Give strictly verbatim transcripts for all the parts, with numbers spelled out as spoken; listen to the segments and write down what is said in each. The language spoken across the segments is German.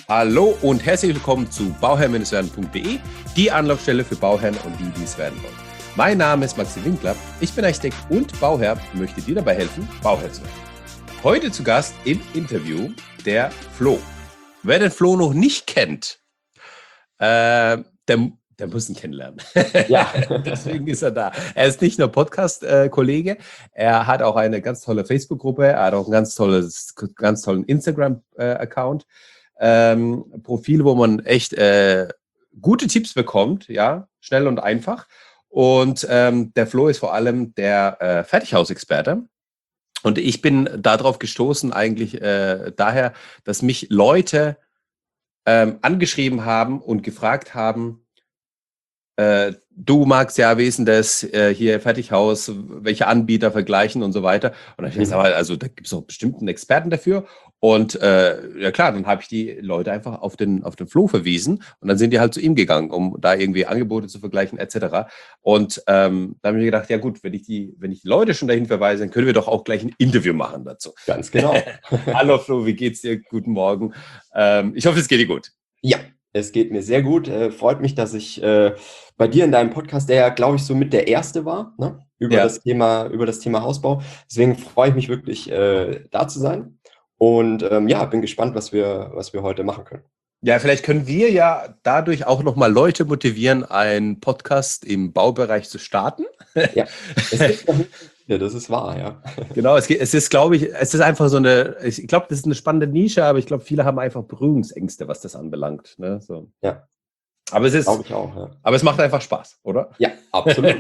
Hallo und herzlich willkommen zu bauherr-werden punkt de, die Anlaufstelle für Bauherren und die, die es werden wollen. Mein Name ist Maxi Winkler, ich bin Architekt und Bauherr und möchte dir dabei helfen, Bauherr zu werden. Heute zu Gast im Interview der Flo. Wer den Flo noch nicht kennt, äh, der, der muss ihn kennenlernen. Ja. Deswegen ist er da. Er ist nicht nur Podcast-Kollege, er hat auch eine ganz tolle Facebook-Gruppe, er hat auch ein ganz tolles, ganz tollen Instagram-Account. Ähm, Profil, wo man echt äh, gute Tipps bekommt, ja, schnell und einfach. Und ähm, der Flo ist vor allem der äh, Fertighausexperte. Und ich bin darauf gestoßen eigentlich äh, daher, dass mich Leute ähm, angeschrieben haben und gefragt haben, äh, du Max, ja, wie ist denn das äh, hier Fertighaus, welche Anbieter vergleichen und so weiter. Und dann habe ich gesagt, aber also da gibt es doch bestimmt einen Experten dafür. Und äh, ja klar, dann habe ich die Leute einfach auf den, auf den Flo verwiesen und dann sind die halt zu ihm gegangen, um da irgendwie Angebote zu vergleichen et cetera. Und ähm, da habe ich mir gedacht, ja gut, wenn ich die, wenn ich die Leute schon dahin verweise, dann können wir doch auch gleich ein Interview machen dazu. Ganz genau. Hallo Flo, wie geht's dir? Guten Morgen. Ähm, ich hoffe, es geht dir gut. Ja, es geht mir sehr gut. Äh, freut mich, dass ich äh, bei dir in deinem Podcast, der ja, glaube ich, so mit der erste war, ne? über, ja. das Thema, über das Thema Hausbau. Deswegen freue ich mich wirklich, äh, da zu sein. Und ähm, ja, bin gespannt, was wir, was wir heute machen können. Ja, vielleicht können wir ja dadurch auch nochmal Leute motivieren, einen Podcast im Baubereich zu starten. Ja, es ist noch nicht, ja, das ist wahr, ja. Genau, es, es ist, glaube ich, es ist einfach so eine, ich glaube, das ist eine spannende Nische, aber ich glaube, viele haben einfach Berührungsängste, was das anbelangt. Ne? So. Ja. Aber es ist, glaube ich auch, ja. Aber es macht einfach Spaß, oder? Ja, absolut.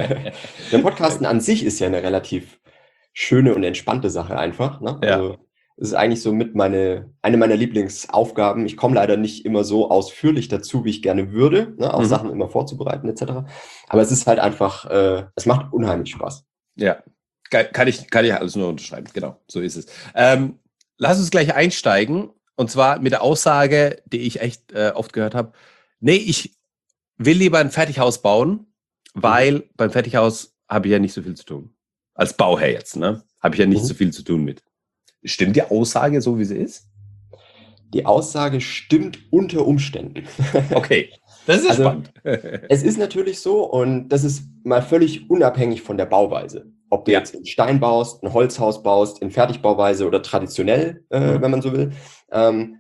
Der Podcasten an sich ist ja eine relativ schöne und entspannte Sache einfach. Ne? Also, ja. Es ist eigentlich so mit meine, eine meiner Lieblingsaufgaben. Ich komme leider nicht immer so ausführlich dazu, wie ich gerne würde, ne? auch mhm. Sachen immer vorzubereiten et cetera. Aber es ist halt einfach, äh, es macht unheimlich Spaß. Ja, kann ich, kann ich alles nur unterschreiben. Genau, so ist es. Ähm, lass uns gleich einsteigen und zwar mit der Aussage, die ich echt äh, oft gehört habe. Nee, ich will lieber ein Fertighaus bauen, weil mhm. beim Fertighaus habe ich ja nicht so viel zu tun. Als Bauherr jetzt, ne? Habe ich ja nicht mhm. so viel zu tun mit. Stimmt die Aussage so, wie sie ist? Die Aussage stimmt unter Umständen. Okay, das ist also, spannend. Es ist natürlich so und das ist mal völlig unabhängig von der Bauweise. Ob du ja. jetzt in Stein baust, ein Holzhaus baust, in Fertigbauweise oder traditionell, äh, mhm. wenn man so will. Ähm,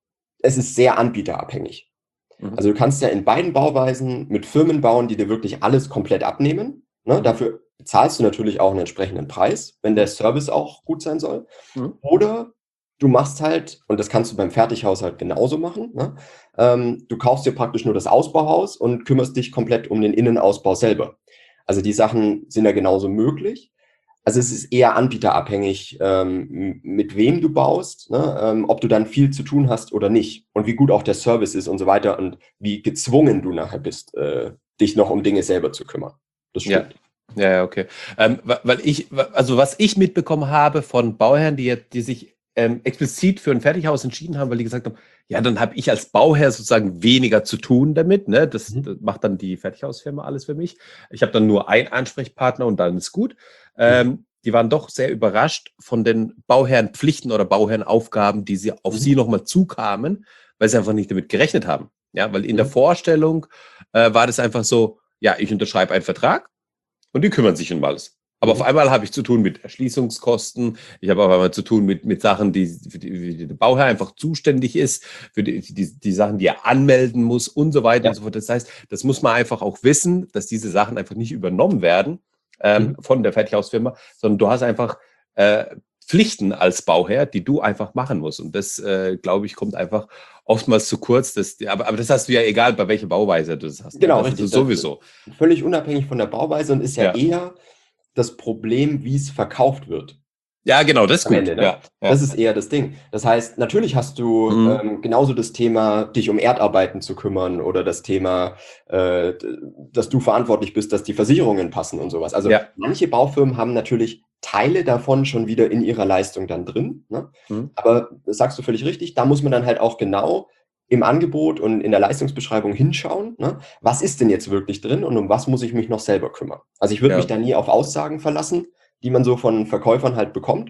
es ist sehr anbieterabhängig. Mhm. Also du kannst ja in beiden Bauweisen mit Firmen bauen, die dir wirklich alles komplett abnehmen. Ne? Mhm. Dafür bezahlst du natürlich auch einen entsprechenden Preis, wenn der Service auch gut sein soll. Mhm. Oder du machst halt, und das kannst du beim Fertighaus halt genauso machen, ne? ähm, du kaufst dir praktisch nur das Ausbauhaus und kümmerst dich komplett um den Innenausbau selber. Also die Sachen sind ja genauso möglich. Also es ist eher anbieterabhängig, ähm, mit wem du baust, ne? ähm, ob du dann viel zu tun hast oder nicht und wie gut auch der Service ist und so weiter und wie gezwungen du nachher bist, äh, dich noch um Dinge selber zu kümmern. Das stimmt. Ja. Ja, okay. Ähm, weil ich, also was ich mitbekommen habe von Bauherren, die, die sich ähm, explizit für ein Fertighaus entschieden haben, weil die gesagt haben, ja, dann habe ich als Bauherr sozusagen weniger zu tun damit. Ne? Das, mhm. das macht dann die Fertighausfirma alles für mich. Ich habe dann nur einen Ansprechpartner und dann ist gut. Ähm, mhm. Die waren doch sehr überrascht von den Bauherrenpflichten oder Bauherrenaufgaben, die sie auf mhm. sie nochmal zukamen, weil sie einfach nicht damit gerechnet haben. Ja, weil in mhm. der Vorstellung äh, war das einfach so, ja, ich unterschreibe einen Vertrag. Und die kümmern sich um alles. Aber mhm. auf einmal habe ich zu tun mit Erschließungskosten. Ich habe auf einmal zu tun mit, mit Sachen, die, für die, für die der Bauherr einfach zuständig ist, für die, die, die Sachen, die er anmelden muss und so weiter ja. und so fort. Das heißt, das muss man einfach auch wissen, dass diese Sachen einfach nicht übernommen werden ähm, mhm. von der Fertighausfirma, sondern du hast einfach äh, Pflichten als Bauherr, die du einfach machen musst. Und das, äh, glaube ich, kommt einfach oftmals zu kurz. Dass, aber, aber das hast du ja egal, bei welcher Bauweise du das hast. Genau, das richtig. Ist sowieso. Völlig unabhängig von der Bauweise und ist ja, ja. eher das Problem, wie es verkauft wird. Ja, genau, das ist Am gut. Ende, ne? ja, ja. Das ist eher das Ding. Das heißt, natürlich hast du mhm. ähm, genauso das Thema, dich um Erdarbeiten zu kümmern oder das Thema, äh, dass du verantwortlich bist, dass die Versicherungen passen und sowas. Also ja. manche Baufirmen haben natürlich Teile davon schon wieder in ihrer Leistung dann drin. Ne? Mhm. Aber das sagst du völlig richtig, da muss man dann halt auch genau im Angebot und in der Leistungsbeschreibung hinschauen, ne? Was ist denn jetzt wirklich drin und um was muss ich mich noch selber kümmern? Also ich würde ja. mich da nie auf Aussagen verlassen, die man so von Verkäufern halt bekommt,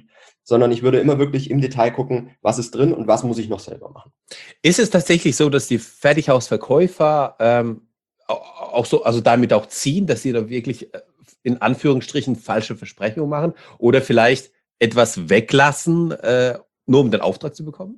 sondern ich würde immer wirklich im Detail gucken, was ist drin und was muss ich noch selber machen. Ist es tatsächlich so, dass die Fertighausverkäufer ähm, auch so, also damit auch ziehen, dass sie da wirklich in Anführungsstrichen falsche Versprechungen machen oder vielleicht etwas weglassen, äh, nur um den Auftrag zu bekommen?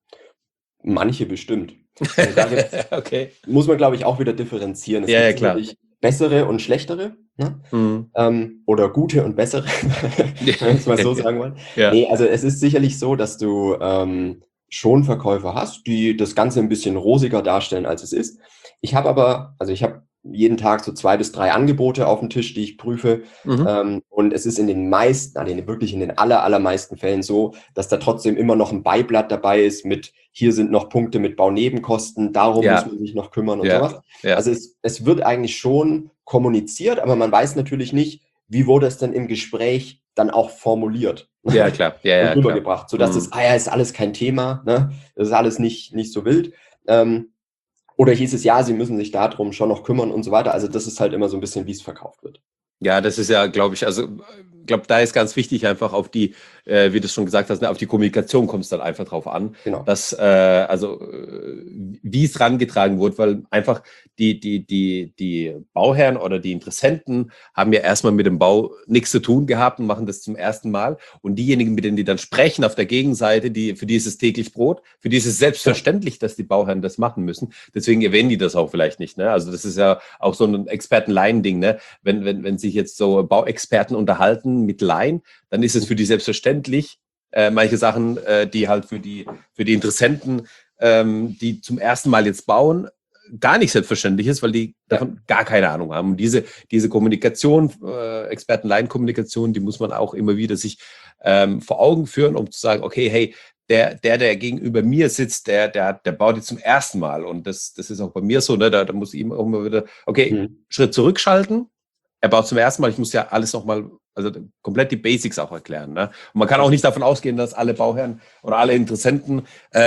Manche bestimmt. Also da okay. Muss man, glaube ich, auch wieder differenzieren. Es ja, gibt ja, klar. bessere und schlechtere, ne? Mhm. Ähm, oder gute und bessere, wenn wir es mal so sagen wollen. Ja. Nee, also es ist sicherlich so, dass du ähm, schon Verkäufer hast, die das Ganze ein bisschen rosiger darstellen, als es ist. Ich habe aber, also ich habe jeden Tag so zwei bis drei Angebote auf dem Tisch, die ich prüfe. Mhm. Ähm, und es ist in den meisten, also wirklich in den aller, allermeisten Fällen so, dass da trotzdem immer noch ein Beiblatt dabei ist mit, hier sind noch Punkte mit Baunebenkosten, darum ja. muss man sich noch kümmern und ja. sowas. Ja. Also es, es wird eigentlich schon kommuniziert, aber man weiß natürlich nicht, wie wurde es denn im Gespräch dann auch formuliert. Ja, klar. Ja, ja, und rübergebracht, sodass mhm. es, ah ja, ist alles kein Thema, ne? Das ist alles nicht, nicht so wild. Ähm, Oder hieß es, ja, sie müssen sich darum schon noch kümmern und so weiter. Also das ist halt immer so ein bisschen, wie es verkauft wird. Ja, das ist ja, glaube ich, also ich glaube, da ist ganz wichtig einfach auf die, äh, wie du schon gesagt hast, ne, auf die Kommunikation kommt es dann einfach drauf an, genau. dass, äh, also äh, wie es rangetragen wird, weil einfach die, die, die, die Bauherren oder die Interessenten haben ja erstmal mit dem Bau nichts zu tun gehabt und machen das zum ersten Mal. Und diejenigen, mit denen die dann sprechen auf der Gegenseite, die, für die ist es täglich Brot, für die ist es selbstverständlich, dass die Bauherren das machen müssen. Deswegen erwähnen die das auch vielleicht nicht. Ne? Also das ist ja auch so ein Experten-Laien-Ding, ne? Wenn, wenn, wenn sich jetzt so Bauexperten unterhalten mit Laien, dann ist es für die selbstverständlich, äh, manche Sachen, äh, die halt für die, für die Interessenten, ähm, die zum ersten Mal jetzt bauen, gar nicht selbstverständlich ist, weil die davon gar keine Ahnung haben. Und diese, diese Kommunikation, äh, Experten-Laien-Kommunikation, die muss man auch immer wieder sich ähm, vor Augen führen, um zu sagen, okay, hey, der, der, der gegenüber mir sitzt, der, der, der baut jetzt zum ersten Mal. Und das, das ist auch bei mir so, ne? Da, da muss ich immer auch mal wieder, okay, mhm. Schritt zurückschalten. Er baut zum ersten Mal, ich muss ja alles nochmal, also komplett die Basics auch erklären. Ne? Und man kann auch nicht davon ausgehen, dass alle Bauherren oder alle Interessenten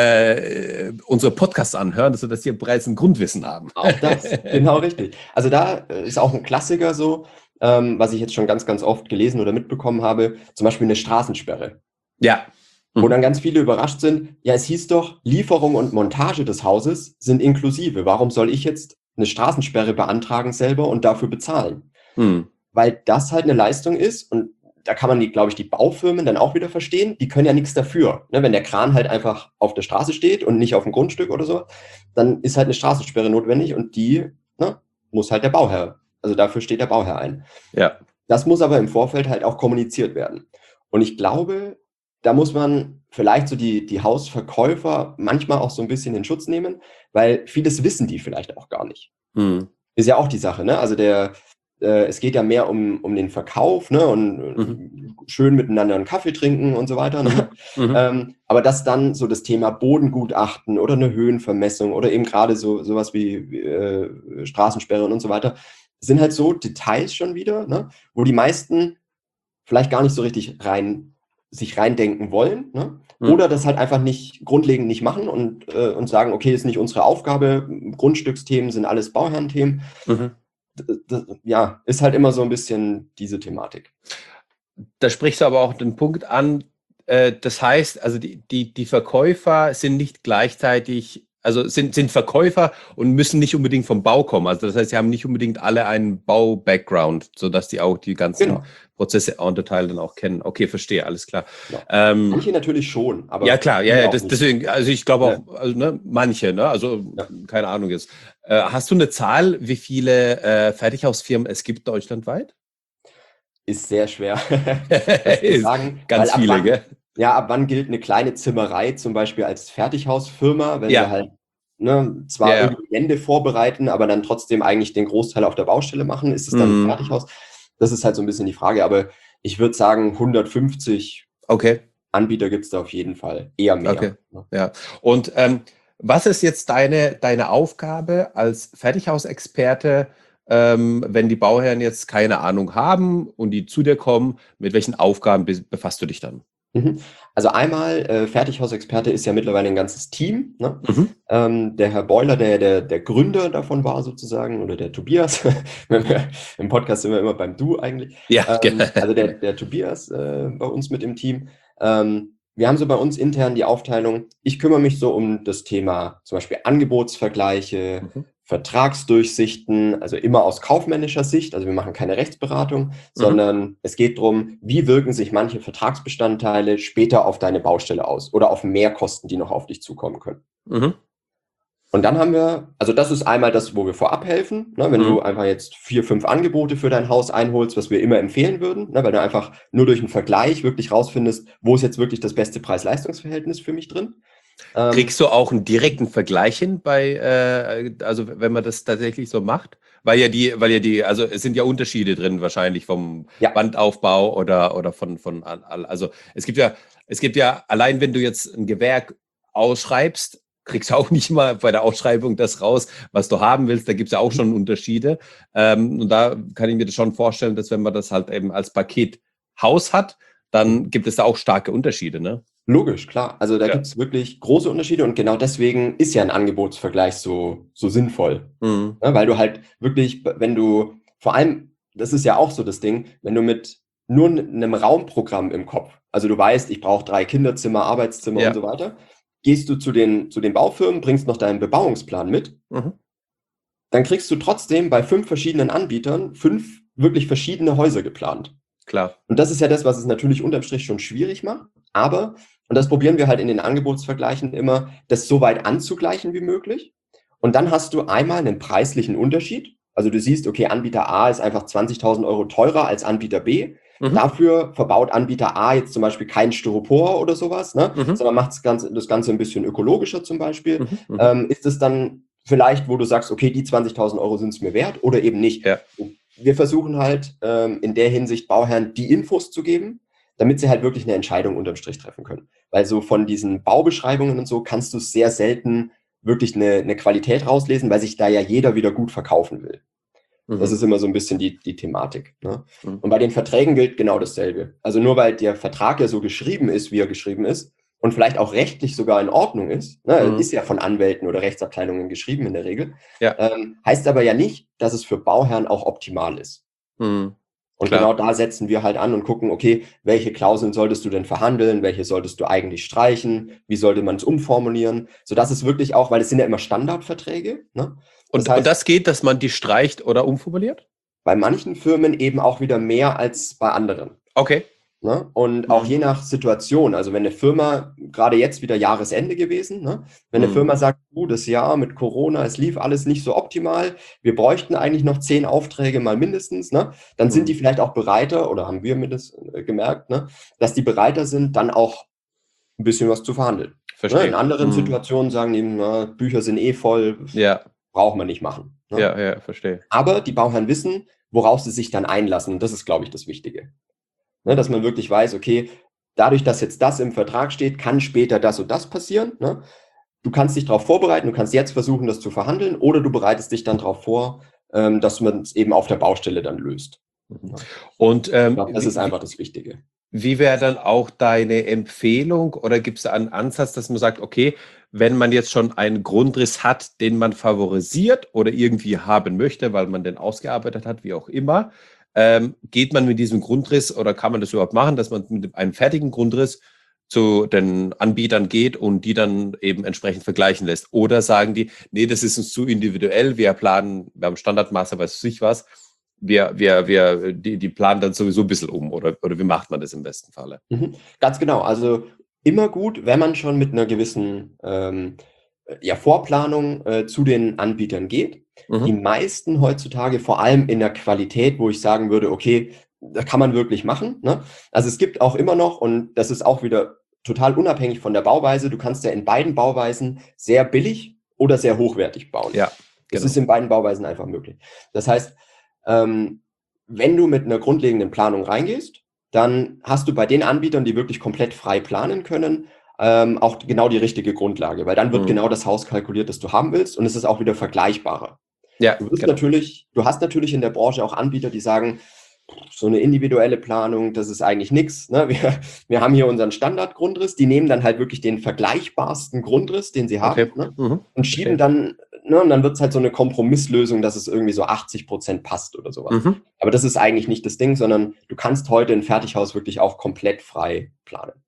äh, unsere Podcasts anhören, sodass sie bereits ein Grundwissen haben. Auch das, genau richtig. Also da ist auch ein Klassiker so, ähm, was ich jetzt schon ganz, ganz oft gelesen oder mitbekommen habe, zum Beispiel eine Straßensperre. Ja. Wo dann ganz viele überrascht sind, ja, es hieß doch, Lieferung und Montage des Hauses sind inklusive. Warum soll ich jetzt eine Straßensperre beantragen selber und dafür bezahlen? Hm. Weil das halt eine Leistung ist und da kann man, die, glaube ich, die Baufirmen dann auch wieder verstehen, die können ja nichts dafür. Ne, wenn der Kran halt einfach auf der Straße steht und nicht auf dem Grundstück oder so, dann ist halt eine Straßensperre notwendig und die ne, muss halt der Bauherr, also dafür steht der Bauherr ein. Ja. Das muss aber im Vorfeld halt auch kommuniziert werden. Und ich glaube, da muss man vielleicht so die, die Hausverkäufer manchmal auch so ein bisschen in Schutz nehmen, weil vieles wissen die vielleicht auch gar nicht. Hm. Ist ja auch die Sache, ne? Also der es geht ja mehr um, um den Verkauf, ne, und mhm. schön miteinander einen Kaffee trinken und so weiter. Ne? Mhm. Ähm, aber dass dann so das Thema Bodengutachten oder eine Höhenvermessung oder eben gerade so sowas wie, wie äh, Straßensperren und so weiter, sind halt so Details schon wieder, ne, wo die meisten vielleicht gar nicht so richtig rein sich reindenken wollen, ne? Mhm. Oder das halt einfach nicht grundlegend nicht machen und, äh, und sagen, okay, ist nicht unsere Aufgabe, Grundstücksthemen sind alles Bauherrenthemen. Mhm. Das, ja, ist halt immer so ein bisschen diese Thematik. Da sprichst du aber auch den Punkt an, äh, das heißt, also die, die, die Verkäufer sind nicht gleichzeitig, also sind, sind Verkäufer und müssen nicht unbedingt vom Bau kommen. Also das heißt, sie haben nicht unbedingt alle einen Bau-Background, sodass die auch die ganzen genau. Prozesse en Detail dann auch kennen. Okay, verstehe, alles klar. Ja. Ähm, manche natürlich schon, aber ja klar, ja, ja das, deswegen, also ich glaube auch, ja. also, ne, manche, ne, also ja. keine Ahnung jetzt. Äh, hast du eine Zahl, wie viele äh, Fertighausfirmen es gibt deutschlandweit? Ist sehr schwer. ist sagen, ganz viele, wann, gell? Ja, ab wann gilt eine kleine Zimmerei zum Beispiel als Fertighausfirma, wenn ja. wir halt ne, zwar ja. irgendwie Wände vorbereiten, aber dann trotzdem eigentlich den Großteil auf der Baustelle machen, ist es dann mhm. ein Fertighaus? Das ist halt so ein bisschen die Frage, aber ich würde sagen hundertfünfzig okay. Anbieter gibt es da auf jeden Fall, eher mehr. Okay. Ja. Und ähm, was ist jetzt deine, deine Aufgabe als Fertighausexperte, ähm, wenn die Bauherren jetzt keine Ahnung haben und die zu dir kommen, mit welchen Aufgaben befasst du dich dann? Also einmal, äh, Fertighausexperte ist ja mittlerweile ein ganzes Team. Ne? Mhm. Ähm, der Herr Beuler, der, der der Gründer davon war sozusagen, oder der Tobias, im Podcast sind wir immer beim Du eigentlich. Ja, ähm, also der, der Tobias äh, bei uns mit im Team. Ähm, wir haben so bei uns intern die Aufteilung, ich kümmere mich so um das Thema zum Beispiel Angebotsvergleiche, mhm. Vertragsdurchsichten, also immer aus kaufmännischer Sicht, also wir machen keine Rechtsberatung, mhm. sondern es geht darum, wie wirken sich manche Vertragsbestandteile später auf deine Baustelle aus oder auf Mehrkosten, die noch auf dich zukommen können. Mhm. Und dann haben wir, also das ist einmal das, wo wir vorab helfen, ne, wenn mhm. du einfach jetzt vier, fünf Angebote für dein Haus einholst, was wir immer empfehlen würden, ne, weil du einfach nur durch einen Vergleich wirklich rausfindest, wo ist jetzt wirklich das beste Preis-Leistungs-Verhältnis für mich drin. Ähm, Kriegst du auch einen direkten Vergleich hin bei, äh, also wenn man das tatsächlich so macht? Weil ja die, weil ja die, also es sind ja Unterschiede drin wahrscheinlich vom ja. Wandaufbau oder, oder von, von, also es gibt ja, es gibt ja, allein wenn du jetzt ein Gewerk ausschreibst, kriegst du auch nicht mal bei der Ausschreibung das raus, was du haben willst. Da gibt es ja auch schon Unterschiede. Ähm, und da kann ich mir das schon vorstellen, dass wenn man das halt eben als Paket Haus hat, dann gibt es da auch starke Unterschiede, ne? Logisch, klar. Also da ja. gibt es wirklich große Unterschiede und genau deswegen ist ja ein Angebotsvergleich so, so sinnvoll. Mhm. Ja, weil du halt wirklich, wenn du, vor allem, das ist ja auch so das Ding, wenn du mit nur einem Raumprogramm im Kopf, also du weißt, ich brauche drei Kinderzimmer, Arbeitszimmer ja. und so weiter, gehst du zu den, zu den Baufirmen, bringst noch deinen Bebauungsplan mit, mhm. dann kriegst du trotzdem bei fünf verschiedenen Anbietern fünf wirklich verschiedene Häuser geplant. Klar. Und das ist ja das, was es natürlich unterm Strich schon schwierig macht, aber, und das probieren wir halt in den Angebotsvergleichen immer, das so weit anzugleichen wie möglich. Und dann hast du einmal einen preislichen Unterschied. Also du siehst, okay, Anbieter A ist einfach zwanzigtausend Euro teurer als Anbieter B. Mhm. Dafür verbaut Anbieter A jetzt zum Beispiel kein Styropor oder sowas, ne? Mhm. sondern macht das Ganze, das Ganze ein bisschen ökologischer zum Beispiel. Mhm. Ähm, ist es dann vielleicht, wo du sagst, okay, die zwanzigtausend Euro sind es mir wert oder eben nicht. Ja. Wir versuchen halt ähm, in der Hinsicht Bauherren die Infos zu geben, damit sie halt wirklich eine Entscheidung unterm Strich treffen können. Weil so von diesen Baubeschreibungen und so kannst du sehr selten wirklich eine, eine Qualität rauslesen, weil sich da ja jeder wieder gut verkaufen will. Das ist immer so ein bisschen die, die Thematik. Ne? Mhm. Und bei den Verträgen gilt genau dasselbe. Also nur weil der Vertrag ja so geschrieben ist, wie er geschrieben ist und vielleicht auch rechtlich sogar in Ordnung ist, ne? Mhm. Ist ja von Anwälten oder Rechtsabteilungen geschrieben in der Regel, ja. ähm, heißt aber ja nicht, dass es für Bauherren auch optimal ist. Mhm. Und Klar. genau da setzen wir halt an und gucken, okay, welche Klauseln solltest du denn verhandeln, welche solltest du eigentlich streichen, wie sollte man es umformulieren, sodass es wirklich auch, weil es sind ja immer Standardverträge, ne? Das und, heißt, und das geht, dass man die streicht oder umformuliert? Bei manchen Firmen eben auch wieder mehr als bei anderen. Okay. Ne? Und auch mhm. je nach Situation, also wenn eine Firma, gerade jetzt wieder Jahresende gewesen, ne? wenn eine mhm. Firma sagt, oh, das Jahr mit Corona, es lief alles nicht so optimal, wir bräuchten eigentlich noch zehn Aufträge mal mindestens, ne? dann mhm. sind die vielleicht auch bereiter, oder haben wir mir das äh, gemerkt, ne? dass die bereiter sind, dann auch ein bisschen was zu verhandeln. Verstehe. Ne? In anderen mhm. Situationen sagen die, na, Bücher sind eh voll, ja. braucht man nicht machen. Ne? Ja, ja, verstehe. Aber die Bauherren wissen, worauf sie sich dann einlassen. Und das ist, glaube ich, das Wichtige. Ne, dass man wirklich weiß, okay, dadurch, dass jetzt das im Vertrag steht, kann später das und das passieren. Ne? Du kannst dich darauf vorbereiten, du kannst jetzt versuchen, das zu verhandeln, oder du bereitest dich dann darauf vor, ähm, dass man es eben auf der Baustelle dann löst. Mhm. Und ähm, glaub, das wie, ist einfach das Wichtige. Wie wäre dann auch deine Empfehlung, oder gibt es da einen Ansatz, dass man sagt, okay, wenn man jetzt schon einen Grundriss hat, den man favorisiert oder irgendwie haben möchte, weil man den ausgearbeitet hat, wie auch immer, ähm, geht man mit diesem Grundriss, oder kann man das überhaupt machen, dass man mit einem fertigen Grundriss zu den Anbietern geht und die dann eben entsprechend vergleichen lässt? Oder sagen die, nee, das ist uns zu individuell, wir planen, wir haben Standardmaße, weiß ich was, wir, wir, wir, die, die planen dann sowieso ein bisschen um, oder, oder wie macht man das im besten Falle? Mhm, ganz genau, also immer gut, wenn man schon mit einer gewissen ähm, ja, Vorplanung äh, zu den Anbietern geht. Mhm. Die meisten heutzutage, vor allem in der Qualität, wo ich sagen würde, okay, das kann man wirklich machen. Ne? Also es gibt auch immer noch, und das ist auch wieder total unabhängig von der Bauweise, du kannst ja in beiden Bauweisen sehr billig oder sehr hochwertig bauen. Ja, genau. Das ist in beiden Bauweisen einfach möglich. Das heißt, ähm, wenn du mit einer grundlegenden Planung reingehst, dann hast du bei den Anbietern, die wirklich komplett frei planen können, ähm, auch genau die richtige Grundlage, weil dann wird mhm. genau das Haus kalkuliert, das du haben willst, und es ist auch wieder vergleichbarer. Ja, du, wirst genau. natürlich, du hast natürlich in der Branche auch Anbieter, die sagen, so eine individuelle Planung, das ist eigentlich nichts. Ne? Wir, wir haben hier unseren Standardgrundriss, die nehmen dann halt wirklich den vergleichbarsten Grundriss, den sie haben, okay. ne? mhm. und schieben okay. dann, ne? und dann wird es halt so eine Kompromisslösung, dass es irgendwie so achtzig Prozent passt oder sowas. Mhm. Aber das ist eigentlich nicht das Ding, sondern du kannst heute ein Fertighaus wirklich auch komplett frei planen.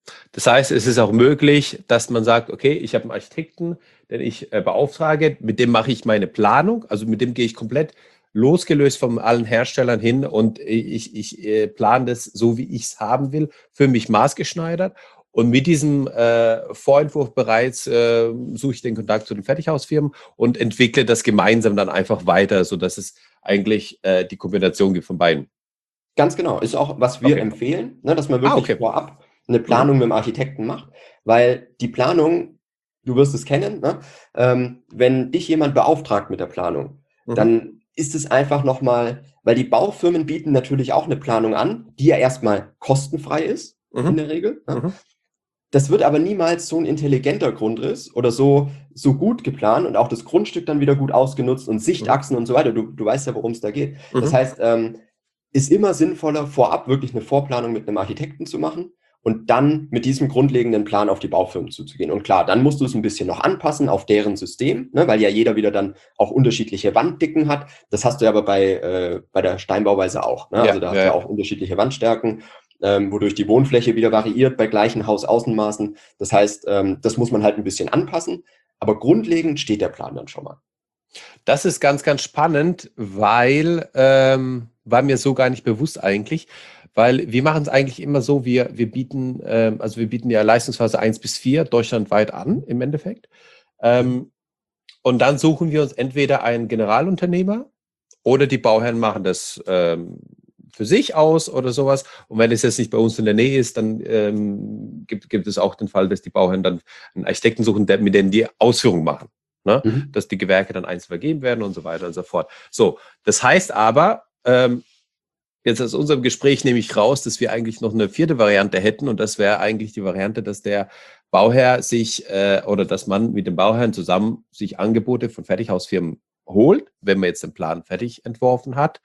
Das heißt, es ist auch möglich, dass man sagt, okay, ich habe einen Architekten, den ich äh, beauftrage, mit dem mache ich meine Planung, also mit dem gehe ich komplett losgelöst von allen Herstellern hin und ich, ich äh, plane das so, wie ich es haben will, für mich maßgeschneidert. Und mit diesem äh, Vorentwurf bereits äh, suche ich den Kontakt zu den Fertighausfirmen und entwickle das gemeinsam dann einfach weiter, sodass es eigentlich äh, die Kombination gibt von beiden. Ganz genau, ist auch, was wir Okay. empfehlen, ne, dass man Ah, wirklich okay. vorab eine Planung Mhm. mit dem Architekten macht, weil die Planung, du wirst es kennen, ne, ähm, wenn dich jemand beauftragt mit der Planung, Mhm. dann ist es einfach nochmal, weil die Baufirmen bieten natürlich auch eine Planung an, die ja erstmal kostenfrei ist, in Mhm. der Regel. Ne? Mhm. Das wird aber niemals so ein intelligenter Grundriss oder so, so gut geplant und auch das Grundstück dann wieder gut ausgenutzt und Mhm. Sichtachsen und so weiter. Du, du weißt ja, worum es da geht. Das Mhm. heißt, ähm, ist immer sinnvoller, vorab wirklich eine Vorplanung mit einem Architekten zu machen und dann mit diesem grundlegenden Plan auf die Baufirmen zuzugehen. Und klar, dann musst du es ein bisschen noch anpassen auf deren System, ne, weil ja jeder wieder dann auch unterschiedliche Wanddicken hat. Das hast du ja aber bei, äh, bei der Steinbauweise auch. Ne? Also Ja, da hast ja, du ja ja. auch unterschiedliche Wandstärken, ähm, wodurch die Wohnfläche wieder variiert bei gleichen Hausaußenmaßen. Das heißt, ähm, das muss man halt ein bisschen anpassen. Aber grundlegend steht der Plan dann schon mal. Das ist ganz, ganz spannend, weil ähm, war mir so gar nicht bewusst eigentlich, weil wir machen es eigentlich immer so, wir, wir bieten, ähm, also wir bieten ja Leistungsphase eins bis vier deutschlandweit an, im Endeffekt. Mhm. Ähm, und dann suchen wir uns entweder einen Generalunternehmer oder die Bauherren machen das ähm, für sich aus oder sowas. Und wenn es jetzt nicht bei uns in der Nähe ist, dann ähm, gibt, gibt es auch den Fall, dass die Bauherren dann einen Architekten suchen, der, mit denen die Ausführung machen. Ne? Mhm. Dass die Gewerke dann einzeln vergeben werden und so weiter und so fort. So, das heißt aber, ähm, jetzt aus unserem Gespräch nehme ich raus, dass wir eigentlich noch eine vierte Variante hätten und das wäre eigentlich die Variante, dass der Bauherr sich äh, oder dass man mit dem Bauherrn zusammen sich Angebote von Fertighausfirmen holt, wenn man jetzt den Plan fertig entworfen hat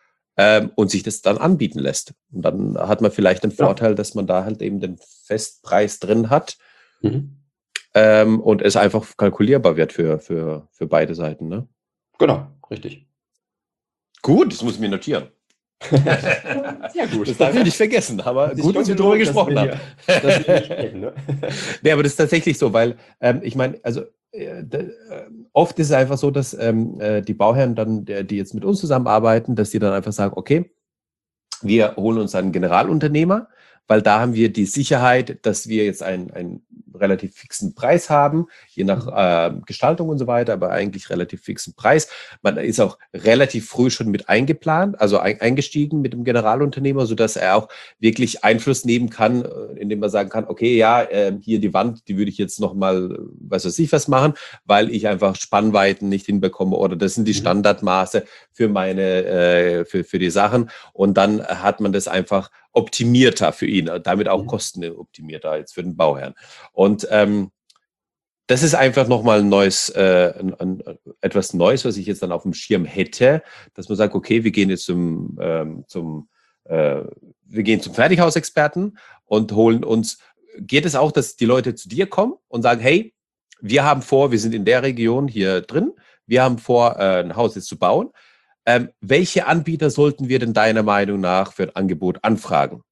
ähm, und sich das dann anbieten lässt. Und dann hat man vielleicht den Genau. Vorteil, dass man da halt eben den Festpreis drin hat Mhm. ähm, und es einfach kalkulierbar wird für, für, für beide Seiten. Ne? Genau, richtig. Gut, das muss ich mir notieren. Sehr gut. Das darf ich nicht vergessen, aber Hat sich gut, schon dass wir darüber gelohnt, dass wir gesprochen haben. hier, dass wir hier sprechen. Ne? Nee, aber das ist tatsächlich so, weil ähm, ich meine, also äh, da, äh, oft ist es einfach so, dass ähm, äh, die Bauherren dann, der, die jetzt mit uns zusammenarbeiten, dass die dann einfach sagen, okay, wir holen uns einen Generalunternehmer, weil da haben wir die Sicherheit, dass wir jetzt einen, einen relativ fixen Preis haben, je nach äh, Gestaltung und so weiter, aber eigentlich relativ fixen Preis. Man ist auch relativ früh schon mit eingeplant, also ein, eingestiegen mit dem Generalunternehmer, sodass er auch wirklich Einfluss nehmen kann, äh, indem er sagen kann, okay, ja, äh, hier die Wand, die würde ich jetzt nochmal, was weiß ich was machen, weil ich einfach Spannweiten nicht hinbekomme oder das sind die Mhm. Standardmaße für meine, äh, für, für die Sachen. Und dann hat man das einfach optimierter für ihn, damit auch Mhm. kostenoptimierter jetzt für den Bauherrn. Und ähm, das ist einfach nochmal ein neues, äh, ein, ein, etwas Neues, was ich jetzt dann auf dem Schirm hätte, dass man sagt, okay, wir gehen jetzt zum, ähm, zum äh, wir gehen zum Fertighausexperten und holen uns, geht es auch, dass die Leute zu dir kommen und sagen, hey, wir haben vor, wir sind in der Region hier drin, wir haben vor, äh, ein Haus jetzt zu bauen. Ähm, welche Anbieter sollten wir denn deiner Meinung nach für ein Angebot anfragen?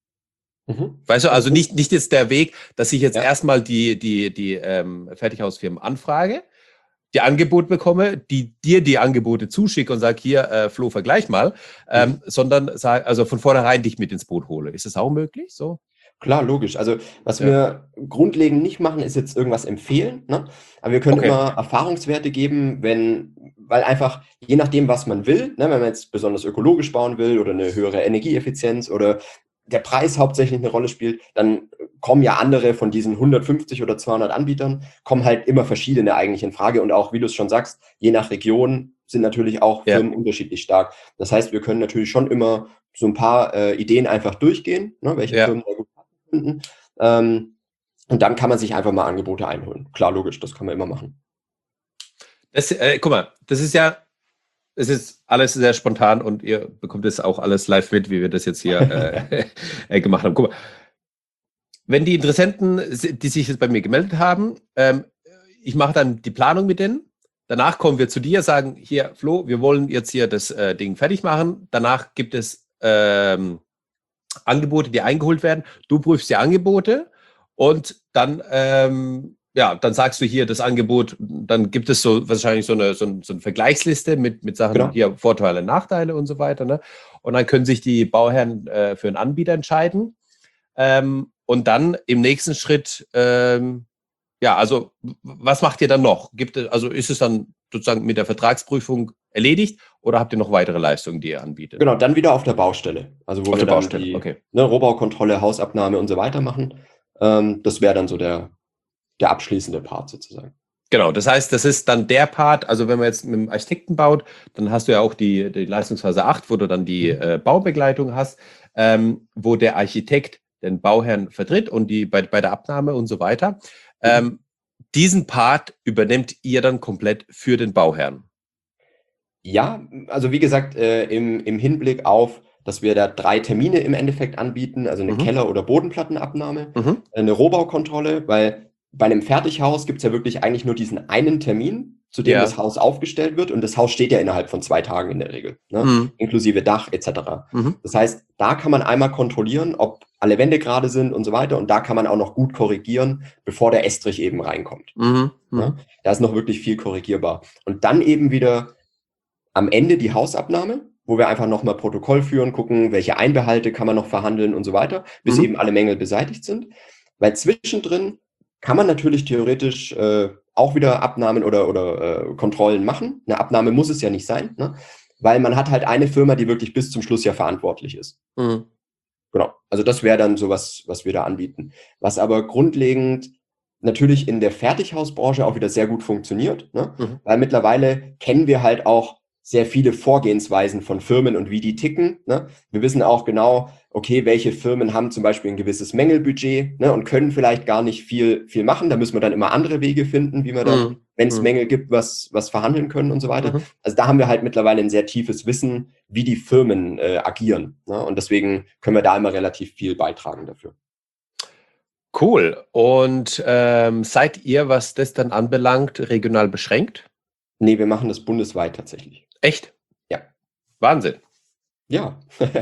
Mhm. Weißt du, Also, also nicht, nicht jetzt der Weg, dass ich jetzt ja. erstmal die, die, die ähm, Fertighausfirmen anfrage, die Angebote bekomme, die dir die Angebote zuschicke und sage, hier, äh, Flo, vergleich mal, ähm, Mhm. sondern sag, also von vornherein dich mit ins Boot hole. Ist das auch möglich? So? Klar, logisch. Also, was Ja. wir grundlegend nicht machen, ist jetzt irgendwas empfehlen, ne? Aber wir können Okay. immer Erfahrungswerte geben, wenn, weil einfach, je nachdem, was man will, ne, wenn man jetzt besonders ökologisch bauen will oder eine höhere Energieeffizienz oder der Preis hauptsächlich eine Rolle spielt, dann kommen ja andere von diesen hundertfünfzig oder zweihundert Anbietern, kommen halt immer verschiedene eigentlich in Frage. Und auch, wie du es schon sagst, je nach Region sind natürlich auch Ja. Firmen unterschiedlich stark. Das heißt, wir können natürlich schon immer so ein paar äh, Ideen einfach durchgehen, ne, welche Ja. Firmen da gut finden. Ähm, und dann kann man sich einfach mal Angebote einholen. Klar, logisch, das kann man immer machen. Das, äh, guck mal, das ist ja, es ist alles sehr spontan und ihr bekommt es auch alles live mit, wie wir das jetzt hier äh, äh, gemacht haben. Guck mal, wenn die Interessenten, die sich jetzt bei mir gemeldet haben, ähm, ich mache dann die Planung mit denen. Danach kommen wir zu dir, sagen, hier, Flo, wir wollen jetzt hier das äh, Ding fertig machen. Danach gibt es ähm, Angebote, die eingeholt werden. Du prüfst die Angebote Und dann, ähm, ja, dann sagst du hier das Angebot, dann gibt es so wahrscheinlich so eine, so eine, so eine Vergleichsliste mit, mit Sachen, Genau. hier Vorteile, Nachteile und so weiter. Ne? Und dann können sich die Bauherren äh, für einen Anbieter entscheiden. Ähm, und dann im nächsten Schritt, ähm, ja, also was macht ihr dann noch? Gibt es, also ist es dann sozusagen mit der Vertragsprüfung erledigt oder habt ihr noch weitere Leistungen, die ihr anbietet? Genau, dann wieder auf der Baustelle. Also wo Auf wir der dann Baustelle, die okay. ne, Rohbaukontrolle, Hausabnahme und so weiter machen. Ähm, das wäre dann so der, der abschließende Part sozusagen. Genau, das heißt, das ist dann der Part, also wenn man jetzt mit dem Architekten baut, dann hast du ja auch die, die Leistungsphase acht, wo du dann die äh, Baubegleitung hast, ähm, wo der Architekt den Bauherrn vertritt und die bei, bei der Abnahme und so weiter. Ähm, diesen Part übernehmt ihr dann komplett für den Bauherrn. Ja, also wie gesagt, äh, im, im Hinblick auf, dass wir da drei Termine im Endeffekt anbieten, also eine Mhm. Keller- oder Bodenplattenabnahme, Mhm. eine Rohbaukontrolle, weil bei einem Fertighaus gibt es ja wirklich eigentlich nur diesen einen Termin, zu dem Ja. das Haus aufgestellt wird und das Haus steht ja innerhalb von zwei Tagen in der Regel, ne? Mhm. Inklusive Dach et cetera. Mhm. Das heißt, da kann man einmal kontrollieren, ob alle Wände gerade sind und so weiter und da kann man auch noch gut korrigieren, bevor der Estrich eben reinkommt. Mhm. Mhm. Ne? Da ist noch wirklich viel korrigierbar. Und dann eben wieder am Ende die Hausabnahme, wo wir einfach nochmal Protokoll führen, gucken, welche Einbehalte kann man noch verhandeln und so weiter, bis Mhm. eben alle Mängel beseitigt sind. Weil zwischendrin kann man natürlich theoretisch äh, auch wieder Abnahmen oder, oder äh, Kontrollen machen. Eine Abnahme muss es ja nicht sein, ne? Weil man hat halt eine Firma, die wirklich bis zum Schluss ja verantwortlich ist. Mhm. Genau, also das wäre dann sowas, was wir da anbieten. Was aber grundlegend natürlich in der Fertighausbranche auch wieder sehr gut funktioniert, ne? Mhm. Weil mittlerweile kennen wir halt auch sehr viele Vorgehensweisen von Firmen und wie die ticken, ne? Wir wissen auch genau, okay, welche Firmen haben zum Beispiel ein gewisses Mängelbudget, ne, und können vielleicht gar nicht viel, viel machen. Da müssen wir dann immer andere Wege finden, wie wir dann, Mhm. wenn es Mhm. Mängel gibt, was, was verhandeln können und so weiter. Mhm. Also da haben wir halt mittlerweile ein sehr tiefes Wissen, wie die Firmen äh, agieren, ne? Und deswegen können wir da immer relativ viel beitragen dafür. Cool. Und ähm, seid ihr, was das dann anbelangt, regional beschränkt? Nee, wir machen das bundesweit tatsächlich. Echt? Ja. Wahnsinn. Ja.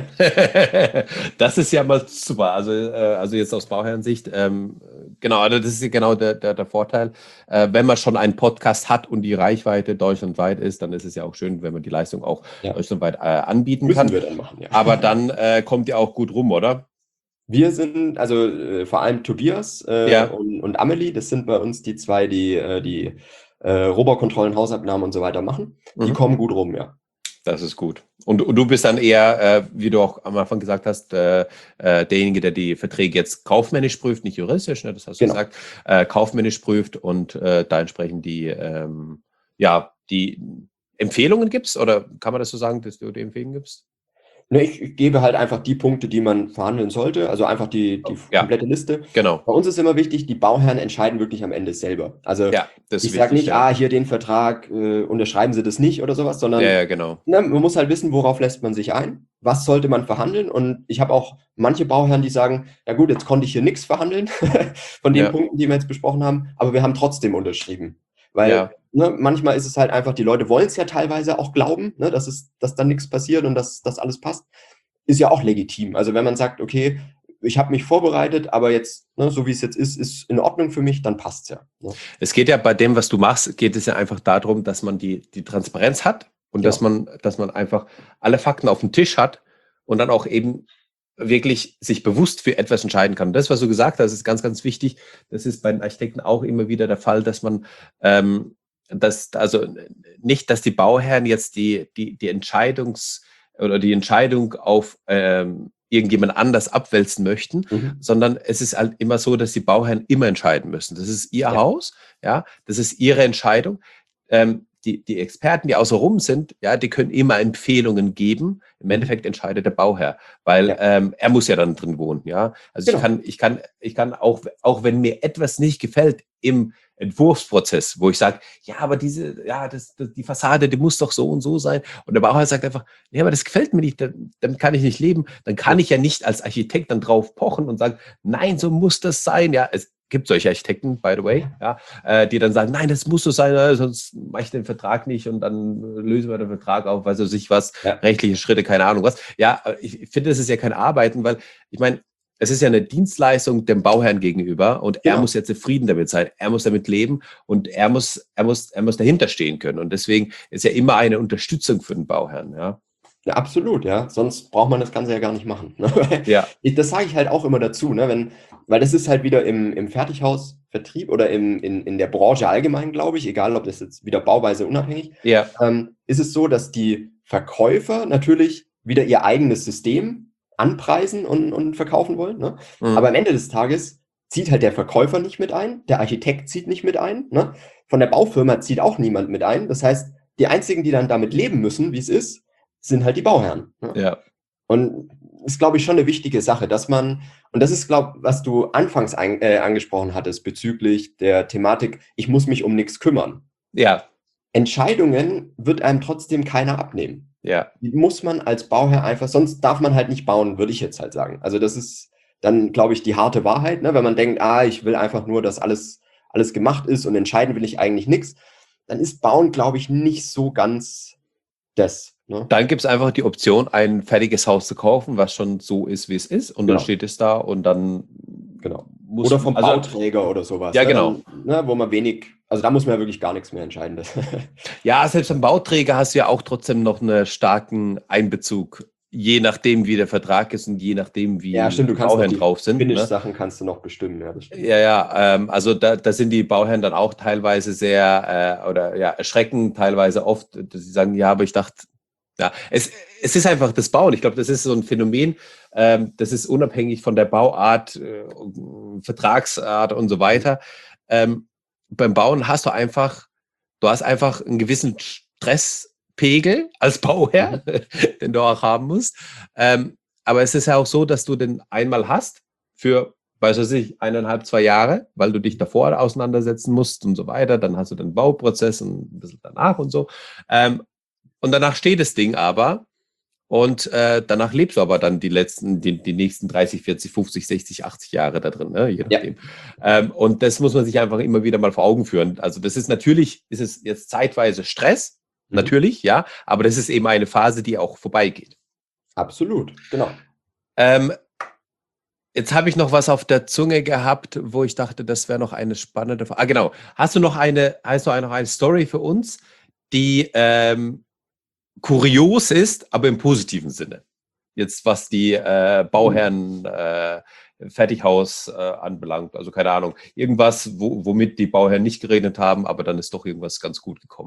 Das ist ja mal super. Also, äh, also jetzt aus Bauherrensicht, ähm, genau, also das ist ja genau der, der, der Vorteil. Äh, wenn man schon einen Podcast hat und die Reichweite deutschlandweit ist, dann ist es ja auch schön, wenn man die Leistung auch Ja. deutschlandweit äh, anbieten Müssen kann. wir dann machen, ja. Aber dann äh, kommt ihr auch gut rum, oder? Wir sind, also äh, vor allem Tobias äh, Ja. und, und Amelie, das sind bei uns die zwei, die äh, die äh, Rohbaukontrollen, Hausabnahmen und so weiter machen. Die Mhm. kommen gut rum, ja. Das ist gut. Und, und du bist dann eher, äh, wie du auch am Anfang gesagt hast, äh, äh, derjenige, der die Verträge jetzt kaufmännisch prüft, nicht juristisch, ne, das hast du Genau. gesagt, äh, kaufmännisch prüft und äh, da entsprechend die, ähm, ja, die Empfehlungen gibst? Oder kann man das so sagen, dass du die Empfehlungen gibst? Ne, ich, ich gebe halt einfach die Punkte, die man verhandeln sollte, also einfach die, die Ja. komplette Liste. Genau. Bei uns ist immer wichtig, die Bauherren entscheiden wirklich am Ende selber. Also Ja, das ist ich sage wichtig, nicht, ja. ah, hier den Vertrag, äh, unterschreiben Sie das nicht oder sowas, sondern Ja, ja, genau. ne, man muss halt wissen, worauf lässt man sich ein, was sollte man verhandeln. Und ich habe auch manche Bauherren, die sagen, ja gut, jetzt konnte ich hier nichts verhandeln von den Ja. Punkten, die wir jetzt besprochen haben, aber wir haben trotzdem unterschrieben. Weil Ja. ne, manchmal ist es halt einfach, die Leute wollen es ja teilweise auch glauben, ne, dass, es, dass da nichts passiert und dass das alles passt. Ist ja auch legitim. Also wenn man sagt, okay, ich habe mich vorbereitet, aber jetzt, ne, so wie es jetzt ist, ist in Ordnung für mich, dann passt es ja. Ne? Es geht ja bei dem, was du machst, geht es ja einfach darum, dass man die, die Transparenz hat und Genau. dass man, dass man einfach alle Fakten auf dem Tisch hat und dann auch eben wirklich sich bewusst für etwas entscheiden kann. Und das, was du gesagt hast, ist ganz, ganz wichtig. Das ist bei den Architekten auch immer wieder der Fall, dass man ähm, dass, also nicht, dass die Bauherren jetzt die, die, die Entscheidungs- oder die Entscheidung auf ähm, irgendjemand anders abwälzen möchten, Mhm. sondern es ist halt immer so, dass die Bauherren immer entscheiden müssen. Das ist ihr Ja. Haus, ja, das ist ihre Entscheidung. Ähm, die, die Experten, die außenrum sind, ja, die können immer Empfehlungen geben. Im Mhm. Endeffekt entscheidet der Bauherr, weil Ja. ähm, er muss ja dann drin wohnen, ja. Also Genau. ich kann, ich kann, ich kann auch, auch wenn mir etwas nicht gefällt im Entwurfsprozess, wo ich sage, ja, aber diese, ja, das, das, die Fassade, die muss doch so und so sein. Und der Bauherr sagt einfach, nee, aber das gefällt mir nicht, dann, damit kann ich nicht leben. Dann kann Ja. ich ja nicht als Architekt dann drauf pochen und sagen, nein, so muss das sein. Ja, es gibt solche Architekten, by the way, ja, äh, die dann sagen, nein, das muss so sein, äh, sonst mache ich den Vertrag nicht und dann lösen wir den Vertrag auf, weiß ich was, Ja. rechtliche Schritte, keine Ahnung was. Ja, ich finde, das ist ja kein Arbeiten, weil ich meine, es ist ja eine Dienstleistung dem Bauherrn gegenüber und er Genau. muss ja zufrieden damit sein. Er muss damit leben und er muss, er muss, er muss dahinter stehen können. Und deswegen ist ja immer eine Unterstützung für den Bauherrn, ja. Ja, absolut, ja. Sonst braucht man das Ganze ja gar nicht machen. Ne? Ja. Ich, das sage ich halt auch immer dazu, ne? Wenn, weil das ist halt wieder im, im Fertighausvertrieb oder im, in, in der Branche allgemein, glaube ich, egal ob das jetzt wieder Bauweise unabhängig, Ja. ähm, ist es so, dass die Verkäufer natürlich wieder ihr eigenes System anpreisen und, und verkaufen wollen. Ne? Mhm. Aber am Ende des Tages zieht halt der Verkäufer nicht mit ein, der Architekt zieht nicht mit ein, ne? Von der Baufirma zieht auch niemand mit ein. Das heißt, die einzigen, die dann damit leben müssen, wie es ist, sind halt die Bauherren. Ne? Ja. Und das ist, glaube ich, schon eine wichtige Sache, dass man, und das ist, glaube ich, was du anfangs ein, äh, angesprochen hattest bezüglich der Thematik, ich muss mich um nichts kümmern. Ja. Entscheidungen wird einem trotzdem keiner abnehmen. Ja. Die muss man als Bauherr einfach, sonst darf man halt nicht bauen, würde ich jetzt halt sagen. Also das ist dann, glaube ich, die harte Wahrheit, ne? Wenn man denkt, ah, ich will einfach nur, dass alles, alles gemacht ist und entscheiden will ich eigentlich nichts, dann ist Bauen, glaube ich, nicht so ganz das. Ne? Dann gibt es einfach die Option, ein fertiges Haus zu kaufen, was schon so ist, wie es ist. Und Genau. dann steht es da und dann Genau. muss Oder vom also, Bauträger oder sowas. Ja, ne? genau. Ne, wo man wenig, also da muss man ja wirklich gar nichts mehr entscheiden. Ja, selbst beim Bauträger hast du ja auch trotzdem noch einen starken Einbezug, je nachdem, wie der Vertrag ist und je nachdem, wie ja, stimmt, du die kannst Bauherren noch die drauf sind. Ne? Finish-Sachen kannst du noch bestimmen. Ja, das stimmt. Ja, ja, ähm, also da, da sind die Bauherren dann auch teilweise sehr äh, oder ja, erschreckend, teilweise oft, dass sie sagen, ja, aber ich dachte, ja, es, es ist einfach das Bauen. Ich glaube, das ist so ein Phänomen, ähm, das ist unabhängig von der Bauart, äh, Vertragsart und so weiter. Ähm, beim Bauen hast du einfach, du hast einfach einen gewissen Stresspegel als Bauherr, mhm. den du auch haben musst. Ähm, aber es ist ja auch so, dass du den einmal hast für, weiß ich nicht, eineinhalb, zwei Jahre, weil du dich davor auseinandersetzen musst und so weiter. Dann hast du den Bauprozess und ein bisschen danach und so. Ähm, Und danach steht das Ding aber und äh, danach lebst du aber dann die letzten, die, die nächsten dreißig, vierzig, fünfzig, sechzig, achtzig Jahre da drin, ne? Je nachdem. Ja. Ähm, und das muss man sich einfach immer wieder mal vor Augen führen. Also das ist natürlich, ist es jetzt zeitweise Stress, mhm. natürlich, ja, aber das ist eben eine Phase, die auch vorbeigeht. Absolut, genau. Ähm, Jetzt habe ich noch was auf der Zunge gehabt, wo ich dachte, das wäre noch eine spannende Frage. Ah, genau. Hast du noch eine, hast du noch eine Story für uns, die ähm, kurios ist, aber im positiven Sinne. Jetzt, was die äh, Bauherren äh, Fertighaus äh, anbelangt. Also keine Ahnung. Irgendwas, wo, womit die Bauherren nicht geredet haben, aber dann ist doch irgendwas ganz gut gekommen.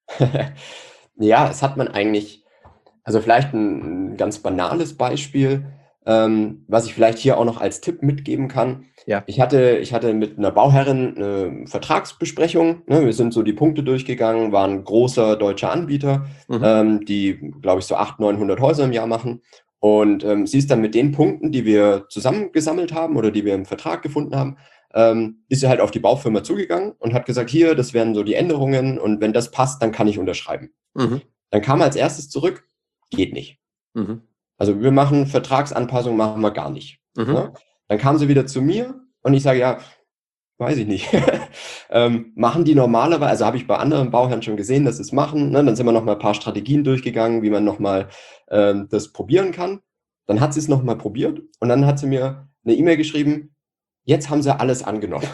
Ja, es hat man eigentlich, also vielleicht ein, ein ganz banales Beispiel, ähm, was ich vielleicht hier auch noch als Tipp mitgeben kann. Ja. Ich hatte, ich hatte mit einer Bauherrin eine Vertragsbesprechung. Ne? Wir sind so die Punkte durchgegangen, waren ein großer deutscher Anbieter, mhm. ähm, die, glaube ich, so achthundert, neunhundert Häuser im Jahr machen. Und ähm, sie ist dann mit den Punkten, die wir zusammengesammelt haben oder die wir im Vertrag gefunden haben, ähm, ist sie halt auf die Baufirma zugegangen und hat gesagt, hier, das wären so die Änderungen und wenn das passt, dann kann ich unterschreiben. Mhm. Dann kam als erstes zurück, geht nicht. Mhm. Also wir machen Vertragsanpassungen, machen wir gar nicht. Mhm. Ne? Dann kam sie wieder zu mir und ich sage, ja, weiß ich nicht. ähm, machen die normalerweise, also habe ich bei anderen Bauherren schon gesehen, dass sie es machen. Ne? Dann sind wir noch mal ein paar Strategien durchgegangen, wie man noch mal ähm, das probieren kann. Dann hat sie es noch mal probiert und dann hat sie mir eine E-Mail geschrieben, jetzt haben sie alles angenommen.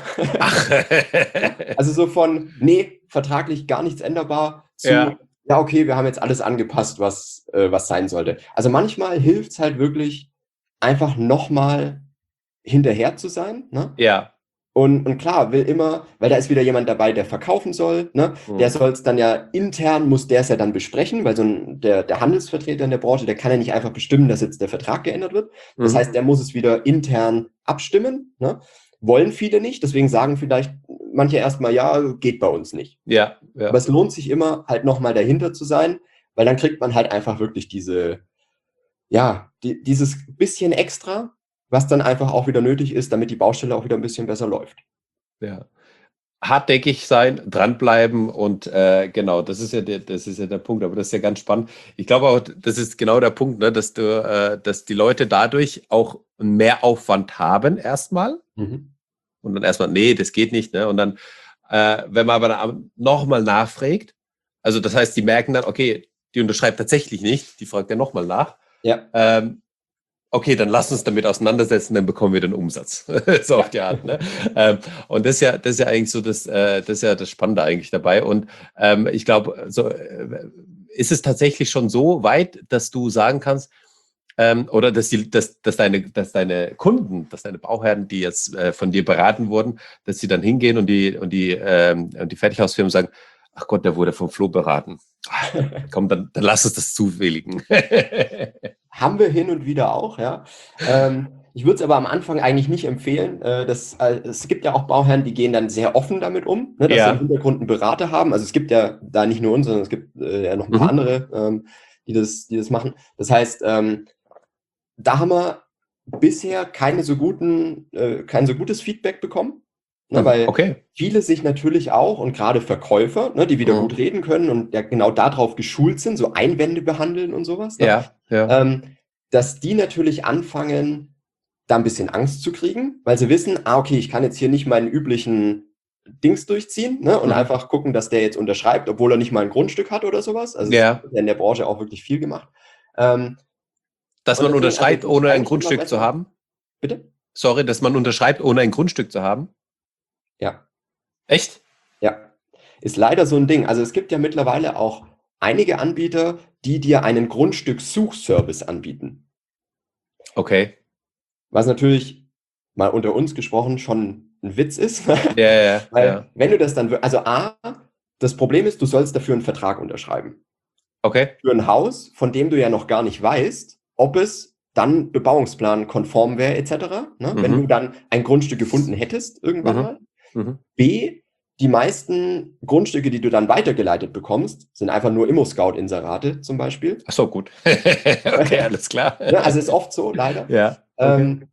Also so von, nee, vertraglich gar nichts änderbar zu, ja, ja okay, wir haben jetzt alles angepasst, was, äh, was sein sollte. Also manchmal hilft es halt wirklich, einfach nochmal hinterher zu sein. Ne? Ja. Und, und klar, will immer, weil da ist wieder jemand dabei, der verkaufen soll, ne? Mhm. Der soll es dann ja intern, muss der es ja dann besprechen, weil so ein, der, der Handelsvertreter in der Branche, der kann ja nicht einfach bestimmen, dass jetzt der Vertrag geändert wird. Das mhm. heißt, der muss es wieder intern abstimmen, ne? Wollen viele nicht, deswegen sagen vielleicht manche erstmal, ja, geht bei uns nicht. Ja, ja. Aber es lohnt sich immer, halt nochmal dahinter zu sein, weil dann kriegt man halt einfach wirklich diese, ja, die, dieses bisschen extra, was dann einfach auch wieder nötig ist, damit die Baustelle auch wieder ein bisschen besser läuft. Ja. Hartnäckig sein, dranbleiben und äh, genau, das ist ja der, das ist ja der Punkt, aber das ist ja ganz spannend. Ich glaube auch, das ist genau der Punkt, ne, dass du, äh, dass die Leute dadurch auch einen Mehraufwand haben erstmal mhm. und dann erstmal, nee, das geht nicht, ne? Und dann, äh, wenn man aber nochmal nachfragt, also das heißt, die merken dann, okay, die unterschreibt tatsächlich nicht, die fragt ja nochmal nach. Ja. Ähm, okay, dann lass uns damit auseinandersetzen, dann bekommen wir den Umsatz. So auf die Art. Ne? Ähm, und das ist ja, das ist ja eigentlich so das, äh, das ist ja das Spannende eigentlich dabei. Und ähm, ich glaube, so äh, ist es tatsächlich schon so weit, dass du sagen kannst, ähm, oder dass, die, dass, dass, deine, dass deine Kunden, dass deine Bauherren, die jetzt äh, von dir beraten wurden, dass sie dann hingehen und die, und die, ähm, und die Fertighausfirmen sagen, ach Gott, der wurde vom Flo beraten. Ach, komm, dann, dann lass uns das zuwilligen. Haben wir hin und wieder auch, ja. Ähm, ich würde es aber am Anfang eigentlich nicht empfehlen. Äh, das, äh, es gibt ja auch Bauherren, die gehen dann sehr offen damit um, ne, dass Ja. sie im Hintergrund einen Berater haben. Also es gibt ja da nicht nur uns, sondern es gibt äh, ja noch ein paar Mhm. andere, ähm, die, das, die das machen. Das heißt, ähm, da haben wir bisher keine so guten, äh, kein so gutes Feedback bekommen. Ne, weil Okay. viele sich natürlich auch, und gerade Verkäufer, ne, die wieder Mhm. gut reden können und ja genau darauf geschult sind, so Einwände behandeln und sowas, ne, Ja, ja. ähm, dass die natürlich anfangen, da ein bisschen Angst zu kriegen, weil sie wissen, ah, okay, ich kann jetzt hier nicht meinen üblichen Dings durchziehen, ne, und Mhm. einfach gucken, dass der jetzt unterschreibt, obwohl er nicht mal ein Grundstück hat oder sowas. Also Ja. es wird ja in der Branche auch wirklich viel gemacht. Ähm, Dass und man deswegen, unterschreibt, also es ist ohne ein eigentlich immer Grundstück zu besser. haben? Bitte? Sorry, dass man unterschreibt, ohne ein Grundstück zu haben? Ja. Echt? Ja, ist leider so ein Ding. Also es gibt ja mittlerweile auch einige Anbieter, die dir einen Grundstückssuchservice anbieten. Okay. Was natürlich mal unter uns gesprochen schon ein Witz ist. Ja, ja, Weil ja. wenn du das dann, wir- also A, das Problem ist, du sollst dafür einen Vertrag unterschreiben. Okay. Für ein Haus, von dem du ja noch gar nicht weißt, ob es dann Bebauungsplan konform wäre, et cetera. Ne? Wenn du Mhm. dann ein Grundstück gefunden hättest, irgendwann Mhm. mal. Mhm. B, die meisten Grundstücke, die du dann weitergeleitet bekommst, sind einfach nur Immo-Scout-Inserate zum Beispiel. Ach so, gut. Okay, alles klar. Ne? Also ist oft so, leider. Ja, okay. Ähm,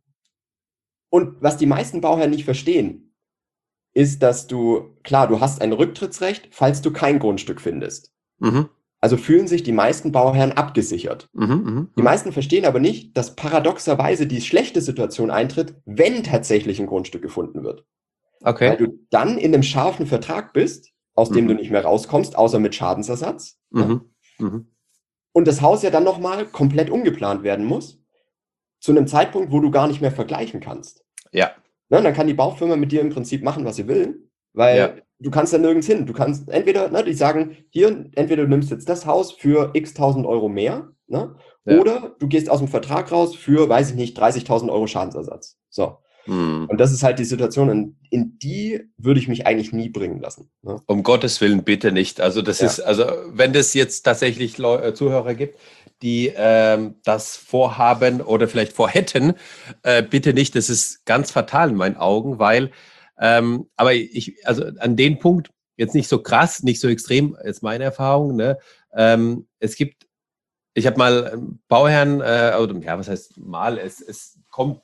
und was die meisten Bauherren nicht verstehen, ist, dass du, klar, du hast ein Rücktrittsrecht, falls du kein Grundstück findest. Mhm. Also fühlen sich die meisten Bauherren abgesichert. Mhm. Mhm. Die Mhm. meisten verstehen aber nicht, dass paradoxerweise die schlechte Situation eintritt, wenn tatsächlich ein Grundstück gefunden wird. Weil Okay. du dann in einem scharfen Vertrag bist, aus dem Mhm. du nicht mehr rauskommst, außer mit Schadensersatz. Ne? Mhm. Mhm. Und das Haus ja dann nochmal komplett umgeplant werden muss, zu einem Zeitpunkt, wo du gar nicht mehr vergleichen kannst. Ja, Ne? Dann kann die Baufirma mit dir im Prinzip machen, was sie will, weil ja. du kannst ja nirgends hin. Du kannst entweder, ne, die sagen, hier, entweder du nimmst jetzt das Haus für x tausend Euro mehr, ne? Ja. Oder du gehst aus dem Vertrag raus für, weiß ich nicht, dreißigtausend Euro Schadensersatz. So. Mhm. Und das ist halt die Situation, in, in die würde ich mich eigentlich nie bringen lassen. Ne? Um Gottes Willen bitte nicht. Also das Ja. ist, also wenn es jetzt tatsächlich Leu äh, Zuhörer gibt, die ähm, das vorhaben oder vielleicht vorhätten, äh, bitte nicht. Das ist ganz fatal in meinen Augen, weil, ähm, aber ich, also an den Punkt jetzt nicht so krass, nicht so extrem, ist meine Erfahrung. Ne? Ähm, es gibt, ich habe mal einen Bauherrn, äh, oder ja, was heißt mal, es, es kommt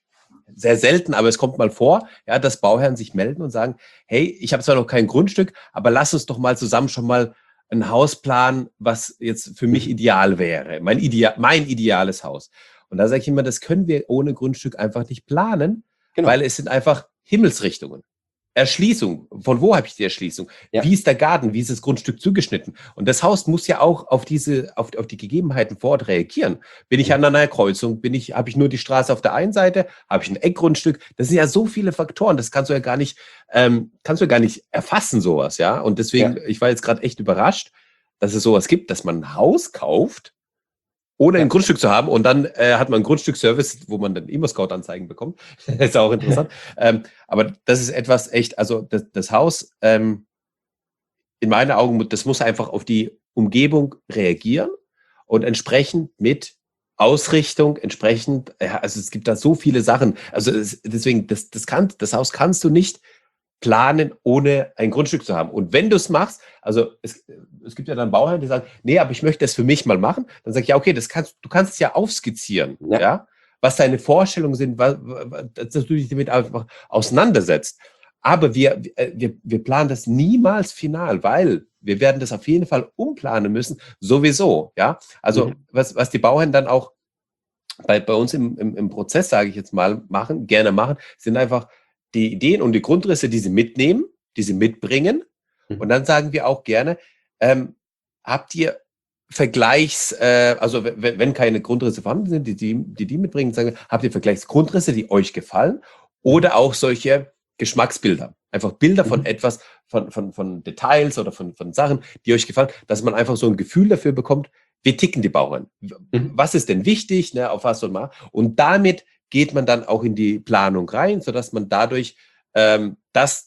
sehr selten, aber es kommt mal vor, ja, dass Bauherren sich melden und sagen, hey, ich habe zwar noch kein Grundstück, aber lass uns doch mal zusammen schon mal ein Haus planen, was jetzt für mich ideal wäre, mein, Idea mein ideales Haus. Und da sage ich immer, das können wir ohne Grundstück einfach nicht planen, Genau. weil es sind einfach Himmelsrichtungen. Erschließung. Von wo habe ich die Erschließung? Ja. Wie ist der Garten? Wie ist das Grundstück zugeschnitten? Und das Haus muss ja auch auf diese, auf, auf die Gegebenheiten vor Ort reagieren. Bin ich an einer Kreuzung? Bin ich, habe ich nur die Straße auf der einen Seite? Habe ich ein Eckgrundstück? Das sind ja so viele Faktoren. Das kannst du ja gar nicht, ähm, kannst du ja gar nicht erfassen, sowas, ja. Und deswegen, Ja. ich war jetzt gerade echt überrascht, dass es sowas gibt, dass man ein Haus kauft, ohne Ja. ein Grundstück zu haben. Und dann äh, hat man einen Grundstücksservice, wo man dann Immo-Scout-Anzeigen bekommt. Das ist auch interessant. ähm, aber das ist etwas echt, also das, das Haus, ähm, in meinen Augen, das muss einfach auf die Umgebung reagieren und entsprechend mit Ausrichtung, entsprechend, ja, also es gibt da so viele Sachen. Also es, deswegen, das, das, kann, das Haus kannst du nicht planen, ohne ein Grundstück zu haben. Und wenn du es machst, also es, es gibt ja dann Bauherren, die sagen, nee, aber ich möchte das für mich mal machen. Dann sage ich, ja, okay, das kannst, du kannst es ja aufskizzieren, ja, Ja. was deine Vorstellungen sind, was, dass du dich damit einfach auseinandersetzt. Aber wir, wir, wir planen das niemals final, weil wir werden das auf jeden Fall umplanen müssen, sowieso, ja. Also Mhm. was, was die Bauherren dann auch bei, bei uns im, im, im Prozess, sage ich jetzt mal, machen, gerne machen, sind einfach die Ideen und die Grundrisse, die sie mitnehmen, die sie mitbringen. Mhm. Und dann sagen wir auch gerne, ähm, habt ihr Vergleichs, äh, also wenn, wenn keine Grundrisse vorhanden sind, die die, die, die mitbringen, sagen, habt ihr Vergleichsgrundrisse, die euch gefallen oder auch solche Geschmacksbilder? Einfach Bilder von Mhm. etwas, von, von, von Details oder von, von Sachen, die euch gefallen, dass man einfach so ein Gefühl dafür bekommt, wie ticken die Bauern? Mhm. Was ist denn wichtig, ne, auf was soll man? Und damit geht man dann auch in die Planung rein, sodass man dadurch ähm, das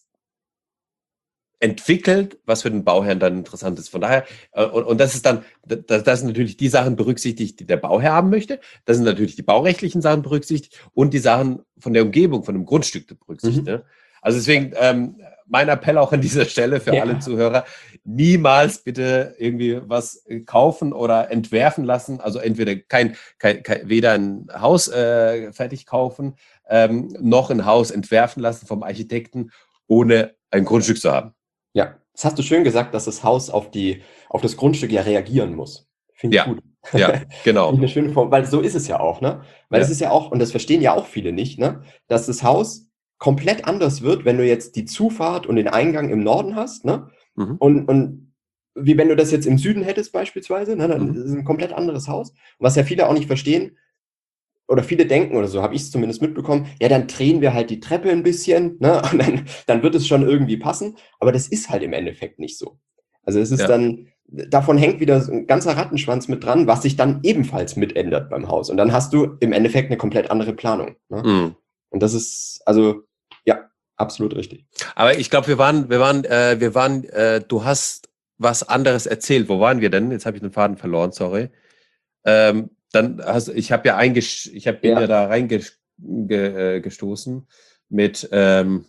entwickelt, was für den Bauherrn dann interessant ist. Von daher, äh, und, und das ist dann, das, das sind natürlich die Sachen berücksichtigt, die der Bauherr haben möchte. Das sind natürlich die baurechtlichen Sachen berücksichtigt und die Sachen von der Umgebung, von dem Grundstück berücksichtigt. Mhm. Ne? Also deswegen ähm, mein Appell auch an dieser Stelle für Ja. alle Zuhörer, niemals bitte irgendwie was kaufen oder entwerfen lassen. Also entweder kein, kein, kein weder ein Haus äh, fertig kaufen, ähm, noch ein Haus entwerfen lassen vom Architekten, ohne ein Grundstück zu haben. Ja, das hast du schön gesagt, dass das Haus auf die, auf das Grundstück ja reagieren muss. Finde ich Ja, gut. ja, Finde ich genau. eine schöne Form, weil so ist es ja auch, ne? Weil Ja. es ist ja auch, und das verstehen ja auch viele nicht, ne? Dass das Haus komplett anders wird, wenn du jetzt die Zufahrt und den Eingang im Norden hast, ne? Mhm. Und, und wie wenn du das jetzt im Süden hättest beispielsweise, ne? Dann Mhm. ist es ein komplett anderes Haus. Und was ja viele auch nicht verstehen, oder viele denken, oder so habe ich es zumindest mitbekommen, ja, dann drehen wir halt die Treppe ein bisschen, ne? Und dann, dann wird es schon irgendwie passen. Aber das ist halt im Endeffekt nicht so. Also es ist Ja. dann, davon hängt wieder so ein ganzer Rattenschwanz mit dran, was sich dann ebenfalls mitändert beim Haus. Und dann hast du im Endeffekt eine komplett andere Planung. Ne? Mhm. Und das ist, also, ja, absolut richtig. Aber ich glaube, wir waren, wir waren, äh, wir waren, äh, du hast was anderes erzählt. Wo waren wir denn? Jetzt habe ich den Faden verloren, sorry. Ähm, dann hast ich habe ja eingesch ich hab, bin ja, Ja. da reingestoßen mit, ähm,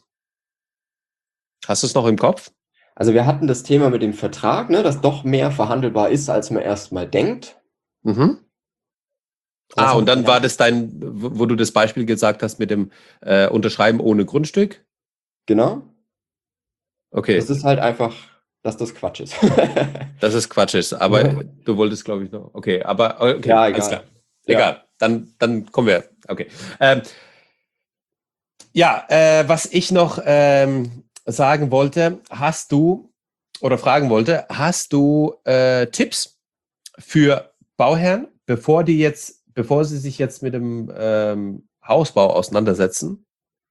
hast du es noch im Kopf? Also wir hatten das Thema mit dem Vertrag, ne, dass doch mehr verhandelbar ist, als man erstmal denkt. Mhm. Was Ah, haben und wir dann gelernt? war das dein, wo wo du das Beispiel gesagt hast mit dem äh, Unterschreiben ohne Grundstück? Genau. Okay, Das ist halt einfach, dass das Quatsch ist. das ist Quatsch ist, aber Ja. du wolltest, glaube ich, noch. Okay, aber okay, Ja, alles egal. klar. Ja. Egal, dann, dann kommen wir. Okay. Ähm, ja, äh, was ich noch ähm, sagen wollte, hast du oder fragen wollte, hast du äh, Tipps für Bauherren, bevor die jetzt, bevor sie sich jetzt mit dem ähm, Hausbau auseinandersetzen,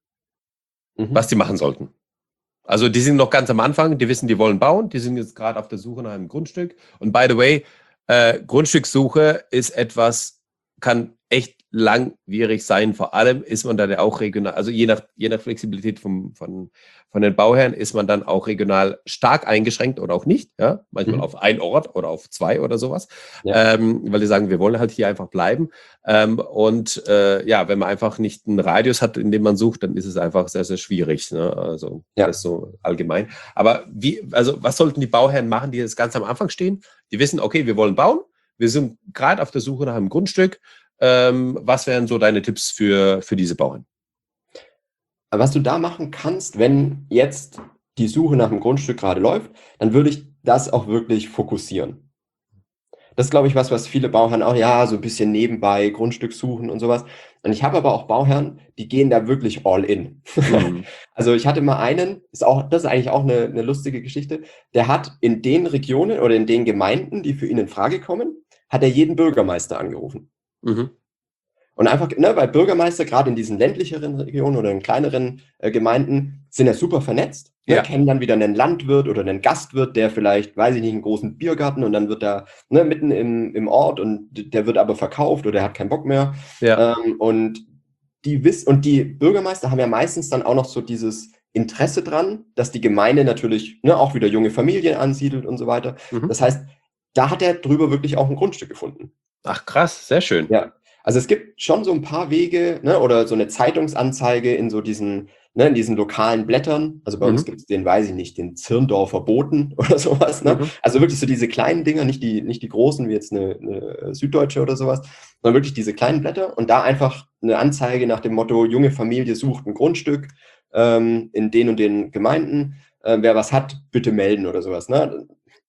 Mhm. was die machen sollten? Also die sind noch ganz am Anfang, die wissen, die wollen bauen, die sind jetzt gerade auf der Suche nach einem Grundstück. Und by the way, äh, Grundstückssuche ist etwas, kann echt langwierig sein. Vor allem ist man dann ja auch regional, also je nach, je nach Flexibilität vom, von, von den Bauherren ist man dann auch regional stark eingeschränkt oder auch nicht. Ja? Manchmal Mhm. auf einen Ort oder auf zwei oder sowas. Ja. Ähm, weil die sagen, wir wollen halt hier einfach bleiben. Ähm, und äh, ja, wenn man einfach nicht einen Radius hat, in dem man sucht, dann ist es einfach sehr, sehr schwierig. Ne? Also Ja. das so allgemein. Aber wie, also was sollten die Bauherren machen, die jetzt ganz am Anfang stehen? Die wissen, okay, wir wollen bauen. Wir sind gerade auf der Suche nach einem Grundstück. Ähm, was wären so deine Tipps für, für diese Bauern? Aber was du da machen kannst, wenn jetzt die Suche nach einem Grundstück gerade läuft, dann würde ich das auch wirklich fokussieren. Das ist, glaube ich, was, was viele Bauherren auch, ja, so ein bisschen nebenbei Grundstück suchen und sowas. Und ich habe aber auch Bauherren, die gehen da wirklich all in. Mhm. Also ich hatte mal einen, ist auch, das ist eigentlich auch eine, eine lustige Geschichte, der hat in den Regionen oder in den Gemeinden, die für ihn in Frage kommen, hat er jeden Bürgermeister angerufen. Mhm. Und einfach, ne, weil Bürgermeister gerade in diesen ländlicheren Regionen oder in kleineren äh, Gemeinden sind ja super vernetzt, ne, Ja. kennen dann wieder einen Landwirt oder einen Gastwirt, der vielleicht, weiß ich nicht, einen großen Biergarten und dann wird er ne, mitten im, im Ort und der wird aber verkauft oder er hat keinen Bock mehr. Ja. Ähm, und die wissen, und die Bürgermeister haben ja meistens dann auch noch so dieses Interesse dran, dass die Gemeinde natürlich ne, auch wieder junge Familien ansiedelt und so weiter. Mhm. Das heißt, da hat er drüber wirklich auch ein Grundstück gefunden. Ach krass, sehr schön. Ja, also es gibt schon so ein paar Wege, ne, oder so eine Zeitungsanzeige in so diesen, ne, in diesen lokalen Blättern. Also bei uns Mhm. gibt es den, weiß ich nicht, den Zirndorfer Boten oder sowas. Ne? Mhm. Also wirklich so diese kleinen Dinger, nicht die, nicht die großen, wie jetzt eine, eine Süddeutsche oder sowas, sondern wirklich diese kleinen Blätter und da einfach eine Anzeige nach dem Motto, junge Familie sucht ein Grundstück ähm, in den und den Gemeinden. Äh, wer was hat, bitte melden oder sowas. Ne?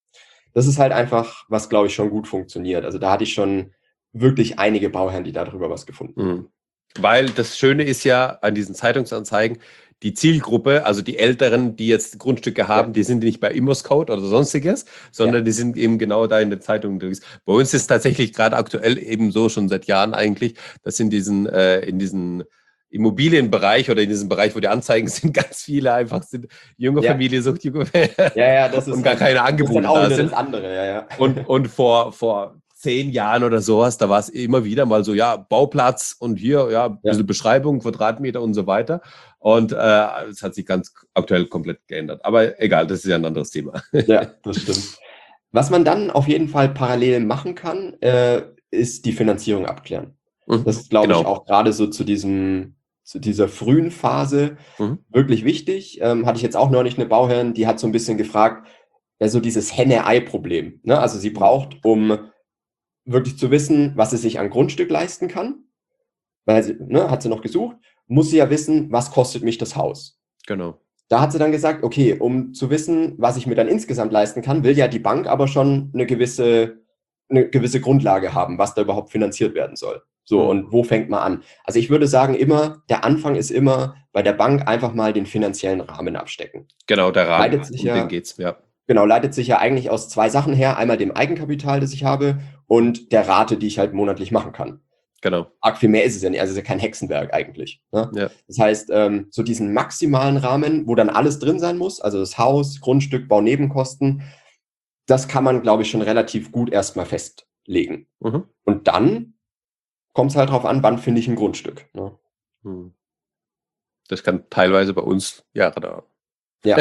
Das ist halt einfach, was, glaube ich, schon gut funktioniert. Also da hatte ich schon wirklich einige Bauherren, die darüber was gefunden haben. Mhm. Weil das Schöne ist ja an diesen Zeitungsanzeigen, die Zielgruppe, also die Älteren, die jetzt Grundstücke haben, ja. die sind nicht bei ImmoScout oder sonstiges, sondern ja. die sind eben genau da in den Zeitungen. Bei uns ist tatsächlich gerade aktuell eben so, schon seit Jahren eigentlich, dass in diesen, äh, in diesen Immobilienbereich oder in diesem Bereich, wo die Anzeigen sind, ganz viele einfach sind, junge ja. Familie sucht junge ja, ja, das ist und gar keine Angebote das ist dann auch da wieder sind. Das andere, ja, ja. Und, und vor, vor zehn Jahren oder sowas, da war es immer wieder mal so, ja, Bauplatz und hier, ja, ein bisschen ja. Beschreibung, Quadratmeter und so weiter. Und es äh, hat sich ganz aktuell komplett geändert. Aber egal, das ist ja ein anderes Thema. Ja, das stimmt. Was man dann auf jeden Fall parallel machen kann, äh, ist die Finanzierung abklären. Mhm, das ist, glaube genau. ich, auch gerade so zu diesem zu dieser frühen Phase mhm. wirklich wichtig. Ähm, hatte ich jetzt auch neulich eine Bauherrin, die hat so ein bisschen gefragt, ja, so dieses Henne-Ei-Problem. Ne? Also sie braucht, um wirklich zu wissen, was sie sich an Grundstück leisten kann, weil sie, ne, hat sie noch gesucht, muss sie ja wissen, was kostet mich das Haus. Genau. Da hat sie dann gesagt, okay, um zu wissen, was ich mir dann insgesamt leisten kann, will ja die Bank aber schon eine gewisse, eine gewisse Grundlage haben, was da überhaupt finanziert werden soll. So, mhm. und wo fängt man an? Also ich würde sagen, immer, der Anfang ist immer bei der Bank einfach mal den finanziellen Rahmen abstecken. Genau, der Rahmen, leitet sich um ja, den geht's, ja. Genau, leitet sich ja eigentlich aus zwei Sachen her. Einmal dem Eigenkapital, das ich habe, und der Rate, die ich halt monatlich machen kann. Genau. Arg viel mehr ist es ja nicht, also es ist ja kein Hexenwerk eigentlich. Ne? Ja. Das heißt, ähm, so diesen maximalen Rahmen, wo dann alles drin sein muss, also das Haus, Grundstück, Baunebenkosten, das kann man, glaube ich, schon relativ gut erstmal festlegen. Mhm. Und dann kommt es halt drauf an, wann finde ich ein Grundstück. Ne? Mhm. Das kann teilweise bei uns Jahre dauern. Ja.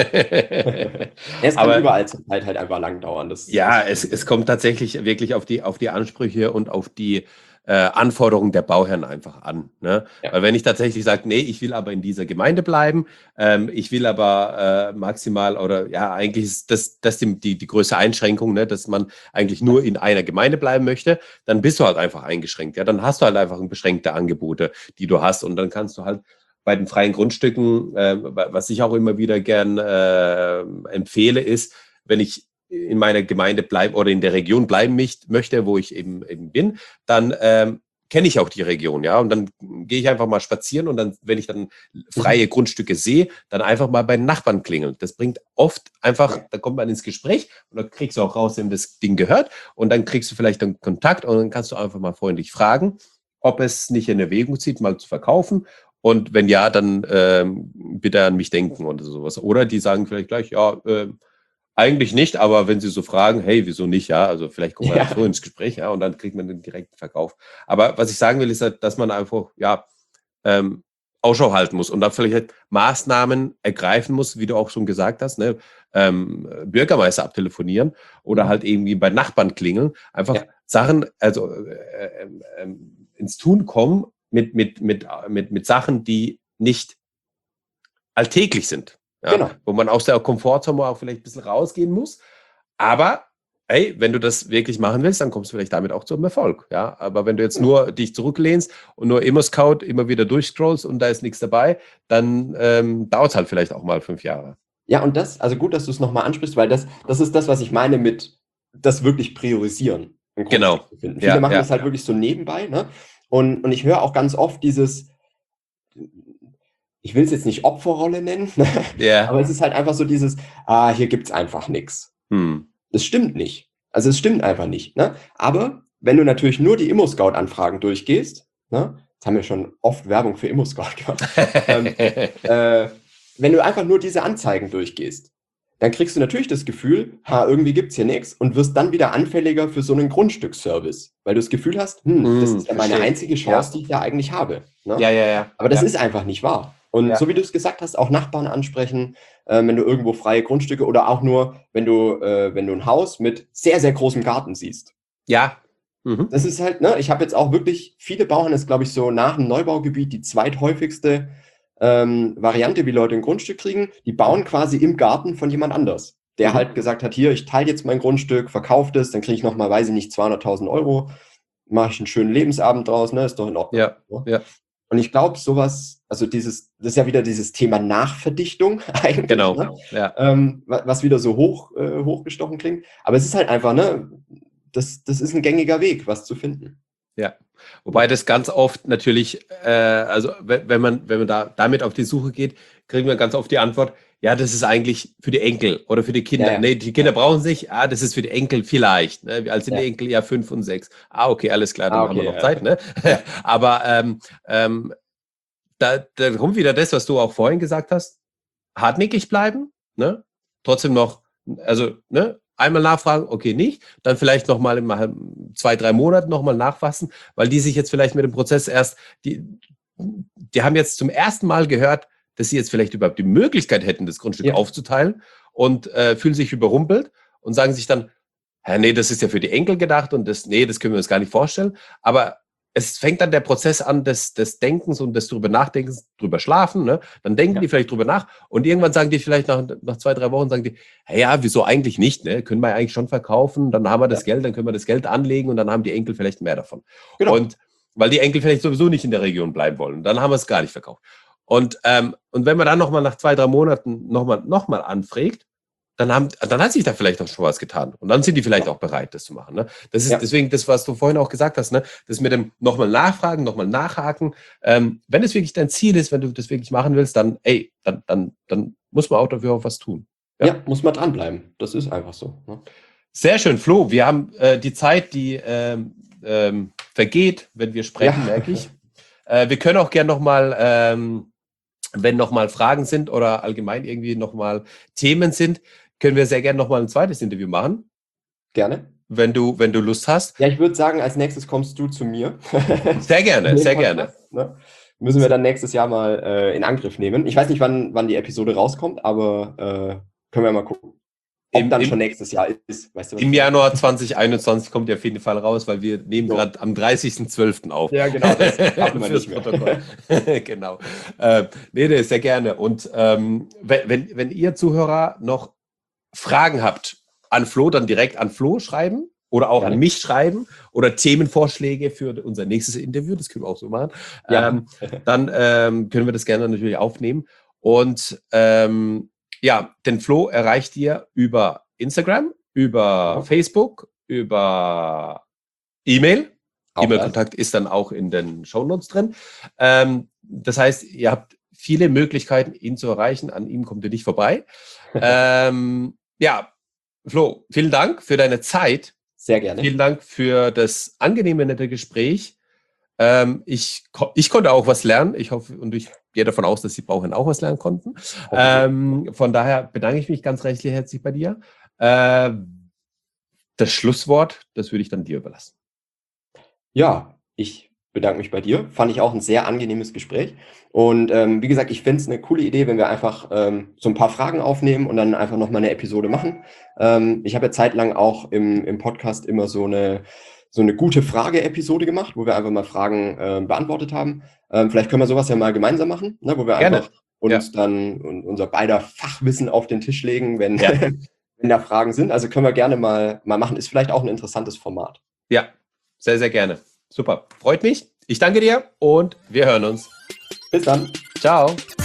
Es kann aber überall zur Zeit halt einfach lang dauern. Das, ja, das es, es kommt tatsächlich wirklich auf die, auf die Ansprüche und auf die äh, Anforderungen der Bauherren einfach an. Ne? Ja. Weil wenn ich tatsächlich sage, nee, ich will aber in dieser Gemeinde bleiben, ähm, ich will aber äh, maximal oder ja, eigentlich ist das, das die, die, die größte Einschränkung, ne, dass man eigentlich nur in einer Gemeinde bleiben möchte, dann bist du halt einfach eingeschränkt. Ja, dann hast du halt einfach beschränkte Angebote, die du hast und dann kannst du halt bei den freien Grundstücken, äh, was ich auch immer wieder gern äh, empfehle, ist, wenn ich in meiner Gemeinde bleiben oder in der Region bleiben mich, möchte, wo ich eben, eben bin, dann ähm, kenne ich auch die Region, ja, und dann gehe ich einfach mal spazieren und dann, wenn ich dann freie Grundstücke sehe, dann einfach mal bei den Nachbarn klingeln. Das bringt oft einfach, da kommt man ins Gespräch und dann kriegst du auch raus, wem das Ding gehört und dann kriegst du vielleicht einen Kontakt und dann kannst du einfach mal freundlich fragen, ob es nicht in Erwägung zieht, mal zu verkaufen. Und wenn ja, dann ähm, bitte an mich denken oder sowas. Oder die sagen vielleicht gleich, ja, äh, eigentlich nicht, aber wenn sie so fragen, hey, wieso nicht, ja, also vielleicht kommen wir ja so ins Gespräch, ja, und dann kriegt man den direkten Verkauf. Aber was ich sagen will, ist halt, dass man einfach, ja, ähm, Ausschau halten muss und dann vielleicht halt Maßnahmen ergreifen muss, wie du auch schon gesagt hast, ne, ähm, Bürgermeister abtelefonieren oder halt irgendwie bei Nachbarn klingeln, einfach ja. Sachen, also äh, äh, äh, ins Tun kommen mit, mit, mit, mit, mit Sachen, die nicht alltäglich sind. Ja, genau. Wo man aus der Komfortzone auch vielleicht ein bisschen rausgehen muss. Aber, hey, wenn du das wirklich machen willst, dann kommst du vielleicht damit auch zum Erfolg. Ja, aber wenn du jetzt nur dich zurücklehnst und nur ImmoScout immer wieder durchscrollst und da ist nichts dabei, dann ähm, dauert es halt vielleicht auch mal fünf Jahre. Ja, und das, also gut, dass du es nochmal ansprichst, weil das, das ist das, was ich meine mit das wirklich priorisieren. Genau. Viele ja, machen ja, das halt ja. wirklich so nebenbei, ne? Und, und ich höre auch ganz oft dieses, ich will es jetzt nicht Opferrolle nennen, yeah. aber es ist halt einfach so dieses, ah, hier gibt es einfach nichts. Hm. Das stimmt nicht. Also es stimmt einfach nicht. Ne? Aber wenn du natürlich nur die ImmoScout-Anfragen durchgehst, ne? Jetzt haben wir schon oft Werbung für ImmoScout gemacht, ähm, äh, wenn du einfach nur diese Anzeigen durchgehst, dann kriegst du natürlich das Gefühl, ha, irgendwie gibt es hier nichts und wirst dann wieder anfälliger für so einen Grundstücksservice, weil du das Gefühl hast, hm, hm das ist ja meine einzige Chance, ja. die ich da eigentlich habe. Ne? Ja, ja, ja. Aber das ja. ist einfach nicht wahr. Und ja. so wie du es gesagt hast, auch Nachbarn ansprechen, äh, wenn du irgendwo freie Grundstücke oder auch nur, wenn du, äh, wenn du ein Haus mit sehr, sehr großem Garten siehst. Ja. Mhm. Das ist halt, ne, ich habe jetzt auch wirklich viele Bauern, das ist, glaube ich, so nach dem Neubaugebiet die zweithäufigste ähm, Variante, wie Leute ein Grundstück kriegen. Die bauen quasi im Garten von jemand anders, der mhm. halt gesagt hat, hier, ich teile jetzt mein Grundstück, verkaufe das, dann kriege ich nochmal, weiß ich nicht, zweihunderttausend Euro, mache ich einen schönen Lebensabend draus, ne, ist doch in Ordnung. Ja, ne? ja. Und ich glaube, sowas, also dieses, das ist ja wieder dieses Thema Nachverdichtung eigentlich, genau, ne? ja. ähm, was wieder so hoch, äh, hochgestochen klingt. Aber es ist halt einfach, ne, das, das ist ein gängiger Weg, was zu finden. Ja, wobei das ganz oft natürlich, äh, also wenn, wenn man, wenn man da damit auf die Suche geht, kriegen wir ganz oft die Antwort, ja, das ist eigentlich für die Enkel oder für die Kinder. Ja, ja. Nee, die Kinder brauchen es nicht, ah, das ist für die Enkel vielleicht. Ne? Wie alt sind Ja. die Enkel? Ja, fünf und sechs. Ah, okay, alles klar, dann Ah, machen wir okay, noch ja. Zeit. Ne? Ja. Aber ähm, ähm, da, da kommt wieder das, was du auch vorhin gesagt hast, hartnäckig bleiben, ne? Trotzdem noch, also ne? Einmal nachfragen, okay, nicht, dann vielleicht nochmal in zwei, drei Monaten nochmal nachfassen, weil die sich jetzt vielleicht mit dem Prozess erst, die, die haben jetzt zum ersten Mal gehört, dass sie jetzt vielleicht überhaupt die Möglichkeit hätten, das Grundstück Ja. aufzuteilen und äh, fühlen sich überrumpelt und sagen sich dann, ja, nee, das ist ja für die Enkel gedacht und das, nee, das können wir uns gar nicht vorstellen. Aber es fängt dann der Prozess an des, des Denkens und des drüber Nachdenkens, drüber schlafen. Ne? Dann denken Ja. die vielleicht drüber nach und irgendwann sagen die vielleicht nach, nach zwei, drei Wochen, sagen die, hey, ja, wieso eigentlich nicht? Ne? Können wir ja eigentlich schon verkaufen, dann haben wir das Ja. Geld, dann können wir das Geld anlegen und dann haben die Enkel vielleicht mehr davon. Genau. Und weil die Enkel vielleicht sowieso nicht in der Region bleiben wollen, dann haben wir es gar nicht verkauft. Und, ähm, und wenn man dann nochmal nach zwei, drei Monaten nochmal noch mal anfragt, dann, haben, dann hat sich da vielleicht auch schon was getan. Und dann sind die vielleicht auch bereit, das zu machen. Ne? Das ist Ja. deswegen das, was du vorhin auch gesagt hast, ne? Das mit dem nochmal nachfragen, nochmal nachhaken. Ähm, wenn es wirklich dein Ziel ist, wenn du das wirklich machen willst, dann, ey, dann, dann, dann muss man auch dafür auch was tun. Ja, ja, muss man dranbleiben. Das ist einfach so. Ne? Sehr schön, Flo. Wir haben äh, die Zeit, die ähm, ähm, vergeht, wenn wir sprechen, Ja. merke ich. Äh, wir können auch gerne nochmal, ähm, wenn nochmal Fragen sind oder allgemein irgendwie nochmal Themen sind, können wir sehr gerne nochmal ein zweites Interview machen. Gerne. Wenn du, wenn du Lust hast. Ja, ich würde sagen, als nächstes kommst du zu mir. Sehr gerne, sehr gerne. Ne? Müssen wir dann nächstes Jahr mal äh, in Angriff nehmen. Ich weiß nicht, wann, wann die Episode rauskommt, aber äh, können wir mal gucken. Ob Im, dann im, schon nächstes Jahr ist. Weißt du, Im Januar zwanzig einundzwanzig kommt die auf jeden Fall raus, weil wir nehmen so. gerade am dreißigsten zwölften auf. Ja, genau. Das schaffen wir Fürs nicht mehr. Protokoll. Genau. Äh, nee, nee, sehr gerne. Und ähm, wenn, wenn, wenn ihr Zuhörer noch Fragen habt an Flo, dann direkt an Flo schreiben oder auch Gerne. an mich schreiben oder Themenvorschläge für unser nächstes Interview, das können wir auch so machen, Ja. ähm, dann ähm, können wir das gerne natürlich aufnehmen. Und ähm, ja, den Flo erreicht ihr über Instagram, über Ja. Facebook, über E-Mail. Auch E-Mail-Kontakt ist dann auch in den Shownotes drin. Ähm, das heißt, ihr habt viele Möglichkeiten, ihn zu erreichen. An ihm kommt ihr nicht vorbei. ähm, ja, Flo, vielen Dank für deine Zeit. Sehr gerne. Vielen Dank für das angenehme, nette Gespräch. Ähm, ich, ich konnte auch was lernen. Ich hoffe und ich gehe davon aus, dass die Bauherren auch was lernen konnten. Ähm, von daher bedanke ich mich ganz recht herzlich bei dir. Äh, das Schlusswort, das würde ich dann dir überlassen. Ja, ich bedanke mich bei dir. Fand ich auch ein sehr angenehmes Gespräch. Und ähm, wie gesagt, ich finde es eine coole Idee, wenn wir einfach ähm, so ein paar Fragen aufnehmen und dann einfach nochmal eine Episode machen. Ähm, ich habe ja zeitlang auch im, im Podcast immer so eine, so eine gute Frage-Episode gemacht, wo wir einfach mal Fragen äh, beantwortet haben. Ähm, vielleicht können wir sowas ja mal gemeinsam machen, ne, wo wir Gerne. einfach uns Ja. dann unser beider Fachwissen auf den Tisch legen, wenn, Ja. wenn da Fragen sind. Also können wir gerne mal, mal machen. Ist vielleicht auch ein interessantes Format. Ja, sehr, sehr gerne. Super. Freut mich. Ich danke dir und wir hören uns. Bis dann. Ciao.